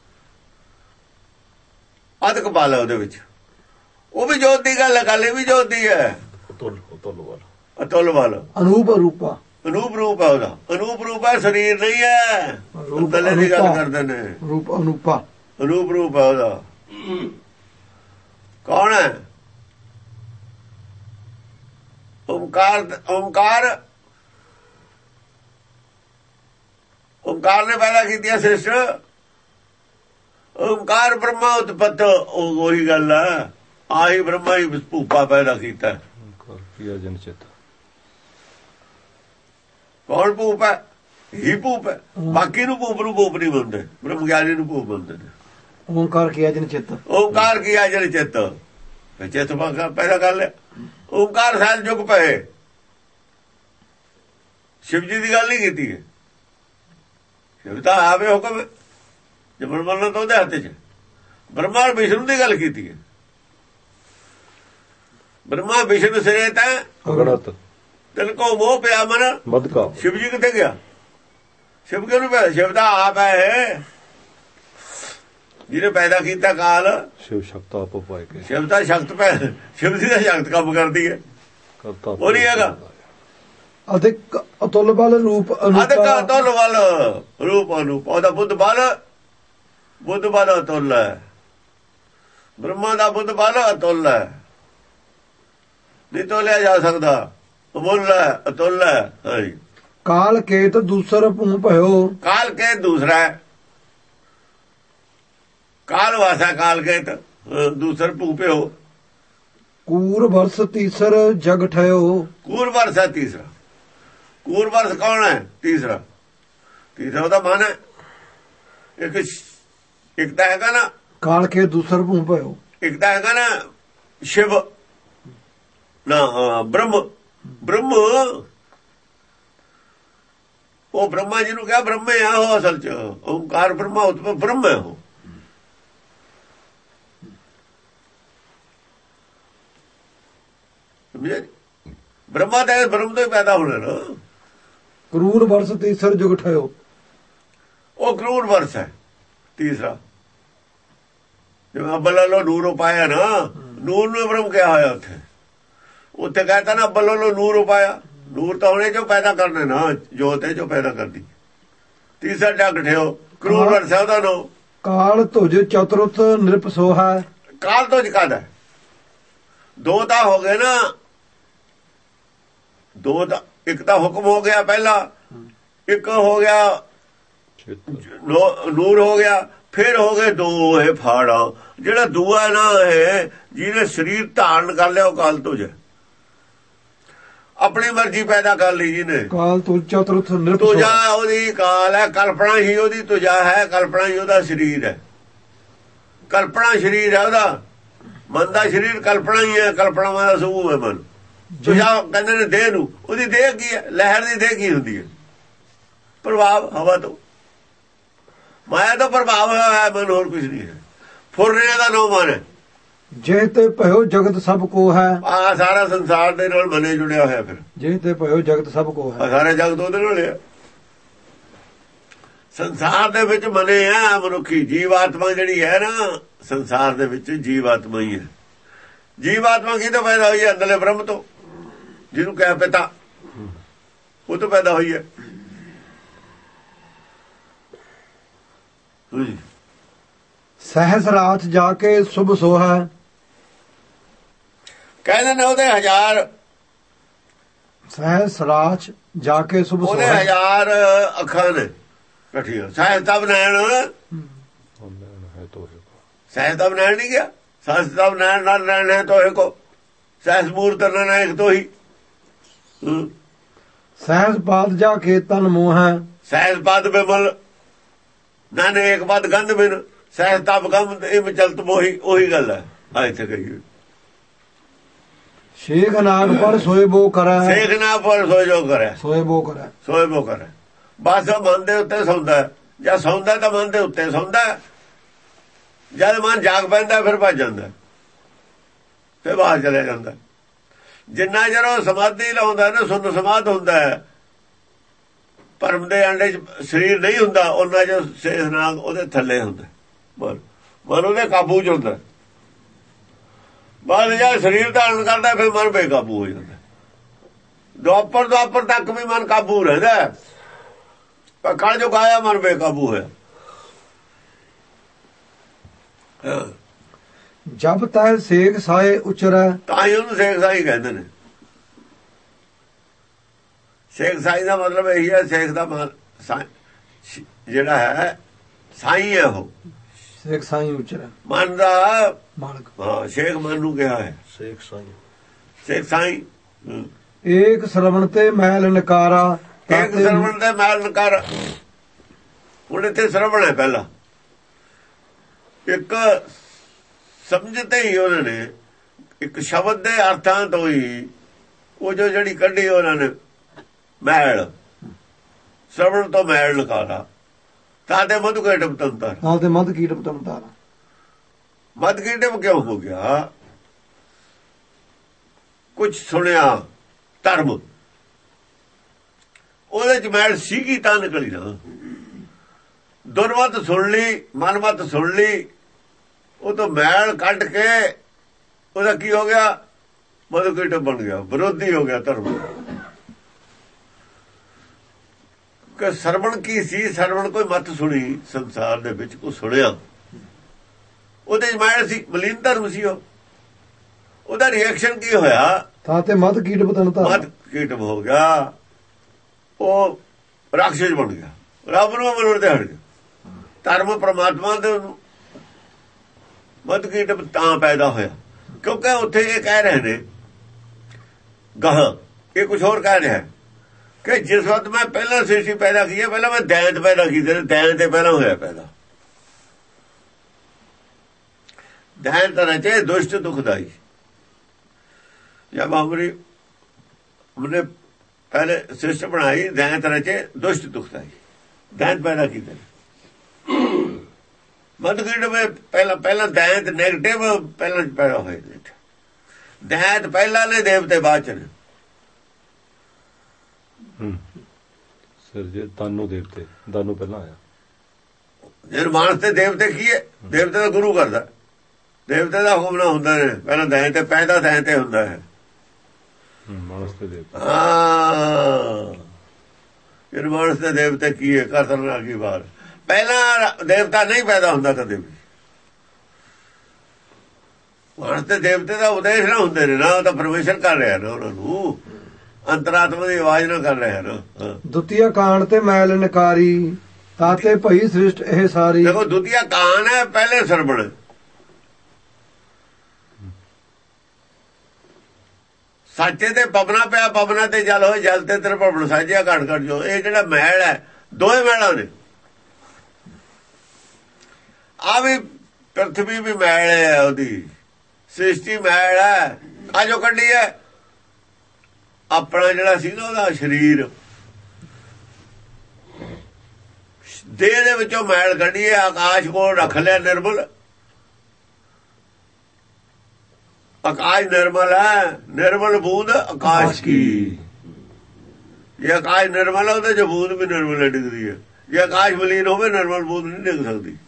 S1: ਅਧਿਕ ਬਲ ਹੈ ਉਹਦੇ ਵਿੱਚ, ਉਹ ਵੀ ਜੋਤ ਦੀ ਗੱਲ ਹੈ, ਗੱਲ ਇਹ ਵੀ ਜੋਤ ਦੀ ਹੈ। ਅਤੁਲ ਬਲ, ਅਤੁਲ ਬਲ,
S2: ਅਨੂਪ ਰੂਪਾ,
S1: ਅਨੂਪ ਰੂਪ ਹੈ ਉਹਦਾ। ਅਨੂਪ ਰੂਪ ਹੈ, ਸਰੀਰ ਨਹੀਂ ਹੈ। ਗੱਲੇ ਦੀ ਗੱਲ ਕਰਦੇ ਨੇ,
S2: ਰੂਪ ਅਨੂਪਾ,
S1: ਅਨੂਪ ਰੂਪ ਹੈ ਉਹਦਾ। ਕੌਣ ਹੈ? ਓਮਕਾਰ। ਓਮਕਾਰ, ਓਮਕਾਰ ਨੇ ਪੈਦਾ ਕੀਤੀ ਸ੍ਰਿਸ਼ਟ। ਓਮਕਾਰ ਬ੍ਰਹਮਾ ਉਤਪਤ, ਉਹੀ ਗੱਲ ਹੈ। ਆਹੀ ਬ੍ਰਹਮਾ ਹੀ ਭੂਪਾ ਪੈਦਾ ਕੀਤਾ। ਕੌਣ ਭੂਪ ਹੈ? ਹੀ ਭੂਪ ਹੈ। ਬਾਕੀ ਨੂੰ ਭੂਪ ਨਹੀਂ ਮੰਨਦੇ, ਬ੍ਰਹਮ ਗਿਆਨੀ ਨੂੰ ਭੂਪ ਮੰਨਦੇ ਨੇ।
S2: ਓਮਕਾਰ ਕੀਆ ਜਨ ਚਿੱਤ,
S1: ਓਮਕਾਰ ਕੀਆ ਜਨ ਚਿੱਤ, ਚਿੱਤ ਪੈਦਾ ਕਰ ਲਿਆ। ਓਮਕਾਰ ਸਾਲ ਜੁਗ ਪਏ। ਸ਼ਿਵ ਜੀ ਦੀ ਗੱਲ ਨਹੀਂ ਕੀਤੀ ਹੈ। ਸ਼ਿਵ ਤਾਂ ਆਵੇ ਹੁਕਮ, ਜਬਰ ਮੰਨਣਾ ਤਾਂ ਉਹਦੇ ਹੱਥ 'ਚ। ਬ੍ਰਹਮਾ ਵਿਸ਼ਨੂੰ ਦੀ ਗੱਲ ਕੀਤੀ ਹੈ। ਬ੍ਰਹਮਾ ਵਿਸ਼ਨੂੰ ਸਿਰੇ ਤਾਂ ਤਿਲ ਕੋ ਮੋਹ ਪਿਆ ਮਨ ਬਦਕਾ। ਸ਼ਿਵ ਜੀ ਕਿੱਥੇ ਗਿਆ? ਸ਼ਿਵ ਕਿਉਂ ਪਿਆ? ਸ਼ਿਵ ਦਾ ਆਪ ਹੈ ਜਿਹਨੇ ਪੈਦਾ ਕੀਤਾ ਕਾਲ। ਸ਼ਿਵ ਸ਼ਕਤ ਆਪ ਪਾਏ ਕੇ, ਸ਼ਿਵ ਦਾ ਸ਼ਕਤ ਪੈ, ਸ਼ਿਵ ਦੀ ਦਾ ਸ਼ਕਤ ਕੰਮ ਕਰਦੀ ਹੈ, ਉਹ ਨਹੀਂ ਹੈਗਾ।
S2: ਅਧਿਕ ਅਤੁਲ ਬਲ ਰੂਪ ਅਨੂਪਾ,
S1: ਅਧਿਕ ਅਤੁਲ ਬਲ ਰੂਪ ਅਨੂਪ। ਉਹਦਾ ਬੁੱਧ ਬਲ ਅਤੁਲ ਹੈ। ਬ੍ਰਹਮਾ ਦਾ ਬੁੱਧ ਬਲ ਅਤੁਲ ਹੈ, ਨਹੀਂ ਤੋਲਿਆ ਜਾ ਸਕਦਾ। ਮੁੱਲ ਹੈ, ਅਤੁਲ ਹੈ।
S2: ਕਾਲ ਕੇਤ ਦੂਸਰ ਭੂ ਭਇਓ,
S1: ਕਾਲ ਕੇਤ ਦੂਸਰਾ ਹੈ। ਕਾਲ ਵਾਸਾ ਕਾਲ ਕੇਤ ਦੂਸਰ ਭੂ ਭਇਓ।
S2: ਕੂਰ ਵਰਸ ਤੀਸਰ ਜਗ ਠਇਓ,
S1: ਕੂਰ ਵਰਸ ਹੈ ਤੀਸਰਾ। ਕੂਰ ਵਰਸ ਕੌਣ ਹੈ? ਤੀਸਰਾ ਉਹਦਾ ਮਨ ਹੈ। ਇੱਕ ਤਾਂ ਹੈਗਾ ਨਾ
S2: ਕਾਲ ਕੇ ਦੂਸਰ ਭੂ ਭਇਓ,
S1: ਇੱਕ ਤਾਂ ਹੈਗਾ ਨਾ ਸ਼ਿਵ ਨਾ ਬ੍ਰਹਮ। ਉਹ ਬ੍ਰਹਮਾ ਜਿਹਨੂੰ ਕਿਹਾ ਬ੍ਰਹਮ ਹੈ, ਉਹ ਅਸਲ ਚ ਓਮਕਾਰ ਬ੍ਰਹਮਾ ਉਤਪਤ ਬ੍ਰਹਮ ਹੈ। ਉਹ ਬ੍ਰਹਮਾ ਦਾ ਬ੍ਰਹਮ ਤੋਂ ਹੀ ਪੈਦਾ ਹੋਣਾ ਨਾ।
S2: ਕਰੂਰ ਵਰਸ ਤੀਸਰ ਜੁਗ ਠਇਓ,
S1: ਉਹ ਕਰੂਰ ਵਰਸ ਹੈ ਤੀਸਰਾ। ਜਿਵੇਂ ਅੱਬਲ ਨੂਰ ਪਾਇਆ ਨਾ, ਨੂਰ ਨੂੰ ਬ੍ਰਹਮ ਕਿਹਾ ਹੋਇਆ। ਉੱਥੇ कहता ਨਾ ਅੱਬਲ ਨੂਰ ਪਾਇਆ। ਨੂਰ ਤਾਂ ਉਹਨੇ ਚੋਂ ਪੈਦਾ ਕਰਨਾ ਨਾ, ਜੋਤ ਹੈ ਜੋ ਪੈਦਾ ਕਰਦੀ। ਤੀਸਰਾ ਜਗ ਠਿਓ, ਕਰੂਰ ਵਰਸ ਹੈ ਉਹਦਾ ਨੋ।
S2: ਕਾਲ ਤੁਜ ਚਤੁਰਥ ਨਿਰਪ ਸੋਹਾ,
S1: ਕਾਲ ਤੁਜ ਕਾਹਦਾ? ਦੋ ਤਾਂ ਹੋ ਗਏ ਨਾ, ਦੋ ਤਾਂ, ਇੱਕ ਤਾਂ ਹੁਕਮ ਹੋ ਗਿਆ ਪਹਿਲਾਂ, ਇੱਕ ਹੋ ਗਿਆ ਨੂਰ ਹੋ ਗਿਆ, ਫਿਰ ਹੋ ਗਏ ਦੋ ਇਹ ਫਾੜਾ। ਜਿਹੜਾ ਦੂਆ ਨਾ ਇਹ ਜਿਹਨੇ ਸਰੀਰ ਧਾਰਨ ਕਰ ਲਿਆ, ਉਹ ਕਾਲ ਤੁਜ ਹੈ। ਆਪਣੀ ਮਰਜ਼ੀ ਪੈਦਾ ਕਰ ਲਈ ਜਿਹਨੇ। ਕਾਲ ਤੁਜ ਚਤੁਰਥ ਨਿਰਪ ਸੋਹਾ, ਤੁਜਾ ਉਹਦੀ ਕਾਲ ਹੈ, ਕਲਪਨਾ ਹੀ ਉਹਦੀ ਤੁਜਾ ਹੈ, ਕਲਪਨਾ ਹੀ ਉਹਦਾ ਸਰੀਰ ਹੈ। ਕਲਪਨਾ ਸਰੀਰ ਹੈ ਉਹਦਾ, ਮਨ ਦਾ ਸਰੀਰ ਕਲਪਨਾ ਹੀ ਹੈ, ਕਲਪਨਾਵਾਂ ਦਾ ਸਮੂਹ ਹੈ ਮਨ। ਤੁਜਾ ਕਹਿੰਦੇ ਨੇ ਦੇਹ ਨੂੰ। ਉਹਦੀ ਦੇਹ ਕੀ ਹੈ? ਲਹਿਰ ਦੀ ਦੇਹ ਕੀ ਹੁੰਦੀ ਹੈ? ਪ੍ਰਭਾਵ ਹਵਾ ਤੋਂ, ਮਾਇਆ ਤੋਂ ਪ੍ਰਭਾਵ ਹੋਇਆ ਮਨ, ਹੋਰ ਕੁਝ ਨਹੀਂ ਹੈ। ਫੁਰਨੇ ਦਾ ਨੋ ਮਨ ਹੈ।
S2: ਜੇ ਤੇ ਭਇਓ ਜਗਤ ਸਭ ਕੋ ਹੈ,
S1: ਆ ਸਾਰਾ ਸੰਸਾਰ ਦੇ ਨਾਲ ਮਨੇ ਜੁੜਿਆ ਹੋਇਆ। ਫਿਰ
S2: ਜੇ ਤੇ ਭਇਓ ਜਗਤ ਸਭ ਕੋ ਹੈ,
S1: ਸਾਰੇ ਜਗਤ ਉਹਦੇ ਨਾਲ ਹੈ। ਸੰਸਾਰ ਦੇ ਵਿੱਚ ਮਨੇ ਆ ਮਨੁੱਖੀ ਜੀਵ ਆਤਮਾ ਜਿਹੜੀ ਹੈ ਨਾ, ਸੰਸਾਰ ਦੇ ਵਿੱਚ ਜੀਵ ਆਤਮਾ ਹੀ ਹੈ। ਜੀਵ ਆਤਮਾ ਕਿਹਦੋਂ ਪੈਦਾ ਹੋਈ ਹੈ? ਅੰਦਰਲੇ ਬ੍ਰਹਮ ਤੋਂ, ਜਿਹਨੂੰ ਕਹਿ ਪਿਤਾ, ਉਹ ਤੋਂ ਪੈਦਾ ਹੋਈ ਹੈ।
S2: ਸਹਿਸ ਰਾਤ ਜਾ ਕੇ ਸੁਭ ਸੋਹਾ,
S1: ਕਹਿੰਦੇ ਨੇ ਉਹਦੇ 1000
S2: ਸਹਿਸ ਰਾਤ ਜਾ ਕੇ ਸੁਭ
S1: ਉਹਦੇ
S2: ਸੋਹਾ,
S1: 1000 ਅੱਖਾਂ ਨੇ ਇਕੱਠੀਆਂ। ਸਹਿਸ ਤਬ ਨੈਣ, ਸਹਿਸ ਤਬ ਨੈਣ ਨਹੀਂ ਗਿਆ, ਸਹਿਸ ਤਬ ਨੈਣ ਨਾਲ ਨੈਣ ਹੈ ਤੋਹੇ ਕੋ, ਸਹਿਸ ਮੂਰਤ ਨਾਨਕ ਤੋਂ ਹੀ।
S2: ਸਹਿਸ ਬਾਦ ਜਾ ਕੇ ਤਨ ਮੋਹ ਹੈ,
S1: ਸਹਿਸ ਪਦ ਬਿਮਲ ਨਾਨੇ ਇੱਕ ਪਦ ਗੰਧ ਬਿਨ, ਸਹਿਸ ਤਬ ਗੰਧ ਇਹ ਚਲਤ ਮੋਹੀ। ਉਹੀ ਗੱਲ ਹੈ ਆ ਇੱਥੇ ਕਹੀ।
S2: ਸ਼ੇਖ ਨਾਗ ਪਰ ਸੋਏ ਬੋ ਕਰੈ,
S1: ਸੇਖ ਨਾ ਪਰ ਸੋਏ ਜੋ ਕਰੇ,
S2: ਸੋਏ ਬੋ ਕਰੈ,
S1: ਸੋਏ ਬੋ ਕਰੇ। ਬਸ ਮਨ ਦੇ ਉੱਤੇ ਸੌਂਦਾ, ਜਾਂ ਸੌਂਦਾ ਤਾਂ ਮਨ ਦੇ ਉੱਤੇ ਸੌਂਦਾ, ਜਦ ਮਨ ਜਾਗ ਪੈਂਦਾ ਫਿਰ ਭੱਜ ਜਾਂਦਾ, ਫਿਰ ਬਾਹਰ ਚਲੇ ਜਾਂਦਾ। ਜਿੰਨਾ ਚਿਰ ਉਹ ਸਮਾਧੀ ਲਾਉਂਦਾ ਨਾ, ਸੁੰਨ ਸਮਾਧ ਹੁੰਦਾ ਹੈ, ਭਰਮ ਦੇ ਅੰਡੇ 'ਚ ਸਰੀਰ ਨਹੀਂ ਹੁੰਦਾ, ਉਹਨਾਂ 'ਚ ਸੇਖ ਨਾਗ ਉਹਦੇ ਥੱਲੇ ਹੁੰਦਾ, ਮਨ ਉਹਦੇ ਕਾਬੂ 'ਚ ਹੁੰਦਾ। ਬਾਅਦ ਜਦ ਸਰੀਰ ਧਾਰਨ ਕਰਦਾ ਫਿਰ ਮਨ ਬੇਕਾਬੂ ਹੋ ਜਾਂਦਾ। ਦੁਆਪਰ ਤੱਕ ਵੀ ਮਨ ਕਾਬੂ ਰਹਿੰਦਾ, ਪਰ ਕਲ ਜੋ ਗਾਇਆ ਮਨ ਬੇਕਾਬੂ ਹੋਇਆ।
S2: ਜਬ ਤੈ ਸੇਖ ਸਾਏ ਉਚਰੈ,
S1: ਤਾਂ ਹੀ ਉਹਨੂੰ ਸੇਖ ਸਾਈ ਕਹਿੰਦੇ ਨੇ। ਸੇਖ ਸਾਈ ਦਾ ਮਤਲਬ ਇਹੀ ਹੈ, ਸੇਖ ਦਾ ਜਿਹੜਾ ਹੈ ਸਾਈ ਹੈ, ਉਹ
S2: ਸੇਖ ਸਾਈ ਉਚਰੈ
S1: ਮਨ ਦਾ
S2: ਮਾਲਕ।
S1: ਹਾਂ, ਸ਼ੇਖ ਮਨ ਨੂੰ ਕਿਹਾ ਹੈ
S3: ਸੇਖ ਸਾਈ।
S1: ਸੇਖ ਸਾਈ।
S2: ਏਕ ਸਰਵਣ ਤੇ ਮੈਲ ਨਕਾਰਾ,
S1: ਇੱਕ ਸਰਵਣ ਦੇ ਮੈਲ ਨਕਾਰ। ਹੁਣ ਇੱਥੇ ਸਰਵਣ ਹੈ ਪਹਿਲਾਂ, ਇੱਕ ਸਮਝਦੇ ਹੀ ਉਹਨਾਂ ਨੇ, ਇੱਕ ਸ਼ਬਦ ਦੇ ਅਰਥਾਂ ਤੋਂ ਹੀ ਉਹ ਜਿਹੜੀ ਕੱਢੀ ਉਹਨਾਂ ਨੇ ਮੈਲ, ਸਰਵਣ ਤੋਂ ਮੈਲ ਨਕਾਰਾ। ਤਾਂ ਤੇ ਮਧੁ ਕੇਟਮ ਤੰਤਰ,
S2: ਨਾਲ ਤੇ ਮਦ ਕੀਟ ਪਤਮਤਾਰਾ।
S1: ਮਧ ਕੀਟਮ ਕਿਉਂ ਹੋ ਗਿਆ? ਕੁਝ ਸੁਣਿਆ ਧਰਮ, ਉਹਦੇ ਚ ਮੈਲ ਸੀਗੀ ਤਾਂ ਨਿਕਲੀ ਨਾ। ਦੁਰਮਤ ਸੁਣ ਲਈ, ਮਨਮਤ ਸੁਣ ਲਈ, ਉਹ ਤੋਂ ਮੈਲ ਕੱਢ ਕੇ ਉਹਦਾ ਕੀ ਹੋ ਗਿਆ? ਮਧੁ ਕੀਟਮ ਬਣ ਗਿਆ, ਵਿਰੋਧੀ ਹੋ ਗਿਆ ਧਰਮ। ਕਿ ਸਰਵਣ ਕੀ ਸੀ? ਸਰਵਣ ਕੋਈ ਮਤ ਸੁਣੀ, ਸੰਸਾਰ ਦੇ ਵਿੱਚ ਕੋਈ ਸੁਣਿਆ, ਉਹਦੇ ਚ ਮੈਲ ਸੀ, ਮਲੀਨ ਧਰਮ ਸੀ। ਉਹਦਾ ਰਿਐਕਸ਼ਨ ਕੀ ਹੋਇਆ?
S2: ਤਾਂ ਤੇ ਮਦ ਕੀਟ ਪਤਮਤਾਰਾ,
S1: ਮਦ ਕੀਟਮ ਹੋ ਗਿਆ, ਉਹ ਰਾਖਸ਼ ਬਣ ਗਿਆ, ਰੱਬ ਨੂੰ ਮੰਨਣ ਤੇ ਹਟ ਗਿਆ। ਧਰਮ ਪ੍ਰਮਾਤਮਾ ਦੇ ਮਦ ਕੀਟਮ ਤਾਂ ਪੈਦਾ ਹੋਇਆ ਕਿਉਂਕਿ ਉੱਥੇ ਇਹ ਕਹਿ ਰਹੇ ਨੇ ਗਾਹਾਂ, ਇਹ ਕੁਝ ਹੋਰ ਕਹਿ ਰਿਹਾ ਕਿ ਜਿਸ ਵਕਤ ਮੈਂ ਪਹਿਲਾਂ ਸ੍ਰਿਸ਼ਟੀ ਪੈਦਾ ਕੀਤੀ ਹੈ, ਪਹਿਲਾਂ ਮੈਂ ਦੈਂਤ ਪੈਦਾ ਕੀਤੇ ਨੇ, ਦੈਂਤ ਤੇ ਪਹਿਲਾਂ ਹੋਇਆ ਪੈਦਾ। ਦੈਂਤ ਰਚੇ ਦੁਸ਼ਟ ਦੁਖਦਾਈ। जब हमने पहले सृष्टि बनाई, दैंत रचे दुष्ट दुखदाई, दैंत पैदा किए। मधुकीट में पहला दैंत नेगेटिव पहला पैदा हुए, दैंत पहला ने देवते बाद च
S3: सर जी। दानू देवते, दानू पहला आया।
S1: निर्माण से देवते की है, देवते का गुरु करता, देवते का हुक्म ना होंगे ने, पहला दैंत पैदा दैंत होंगे है।
S3: मानस ते देवते,
S1: मानस ते देवते की है खतरनाक की बात। पहला देवता नहीं पैदा होंगे कदे भी। मानस ते देवते का उदेश ना होंगे ने ना, तो परमेश्वर कर रहा ना, उन्होंने अंतरात्मा की आवाज ना कर रहा ना।
S2: ਦੁਤੀਆ ਕਾਂਡ ਤੇ ਮੈਲ ਨਕਾਰੀ, ਤਾਤੇ ਭਈ ਸ੍ਰਿਸ਼ਟ ਇਹ ਸਾਰੀ।
S1: देखो द्वितीय कान है, पहले सरवण। ਸਾਚੇ ਤੇ ਪਵਨਾ ਪਿਆ, ਪਵਨਾ ਤੇ ਜਲ ਹੋਏ, ਜਲ ਤੇ ਤੇਰੇ ਭਵਨ ਸਾਜਿਆ ਘਟ ਘਟ ਜੋ। ਇਹ ਜਿਹੜਾ ਮਹਿਲ ਹੈ, ਦੋਵੇਂ ਮਹਿਲਾਂ ਨੇ। ਆ ਵੀ ਪ੍ਰਥਵੀ ਵੀ ਮਹਿਲ ਹੈ, ਉਹਦੀ ਸ੍ਰਿਸ਼ਟੀ ਮਹਿਲ ਹੈ। ਆ ਜੋ ਕੱਢੀ ਹੈ ਆਪਣਾ ਜਿਹੜਾ ਸੀ ਨਾ ਉਹਦਾ ਸਰੀਰ, ਦੇਹ ਦੇ ਵਿੱਚੋਂ ਮੈਲ ਕੱਢੀ ਹੈ, ਆਕਾਸ਼ ਕੋਲ ਰੱਖ ਲਿਆ ਨਿਰਮਲ। आकाश निर्मल है, निर्मल बूंद आकाश की। ये आकाश निर्मल है, जो बूंद भी निर्मल डिगदी है। ਜੇ ਆਕਾਸ਼ ਮਲੀਨ ਹੋਵੇ ਨਿਰਮਲ ਬੂੰਦ ਨਹੀਂ ਡਿੱਗ ਸਕਦੀ।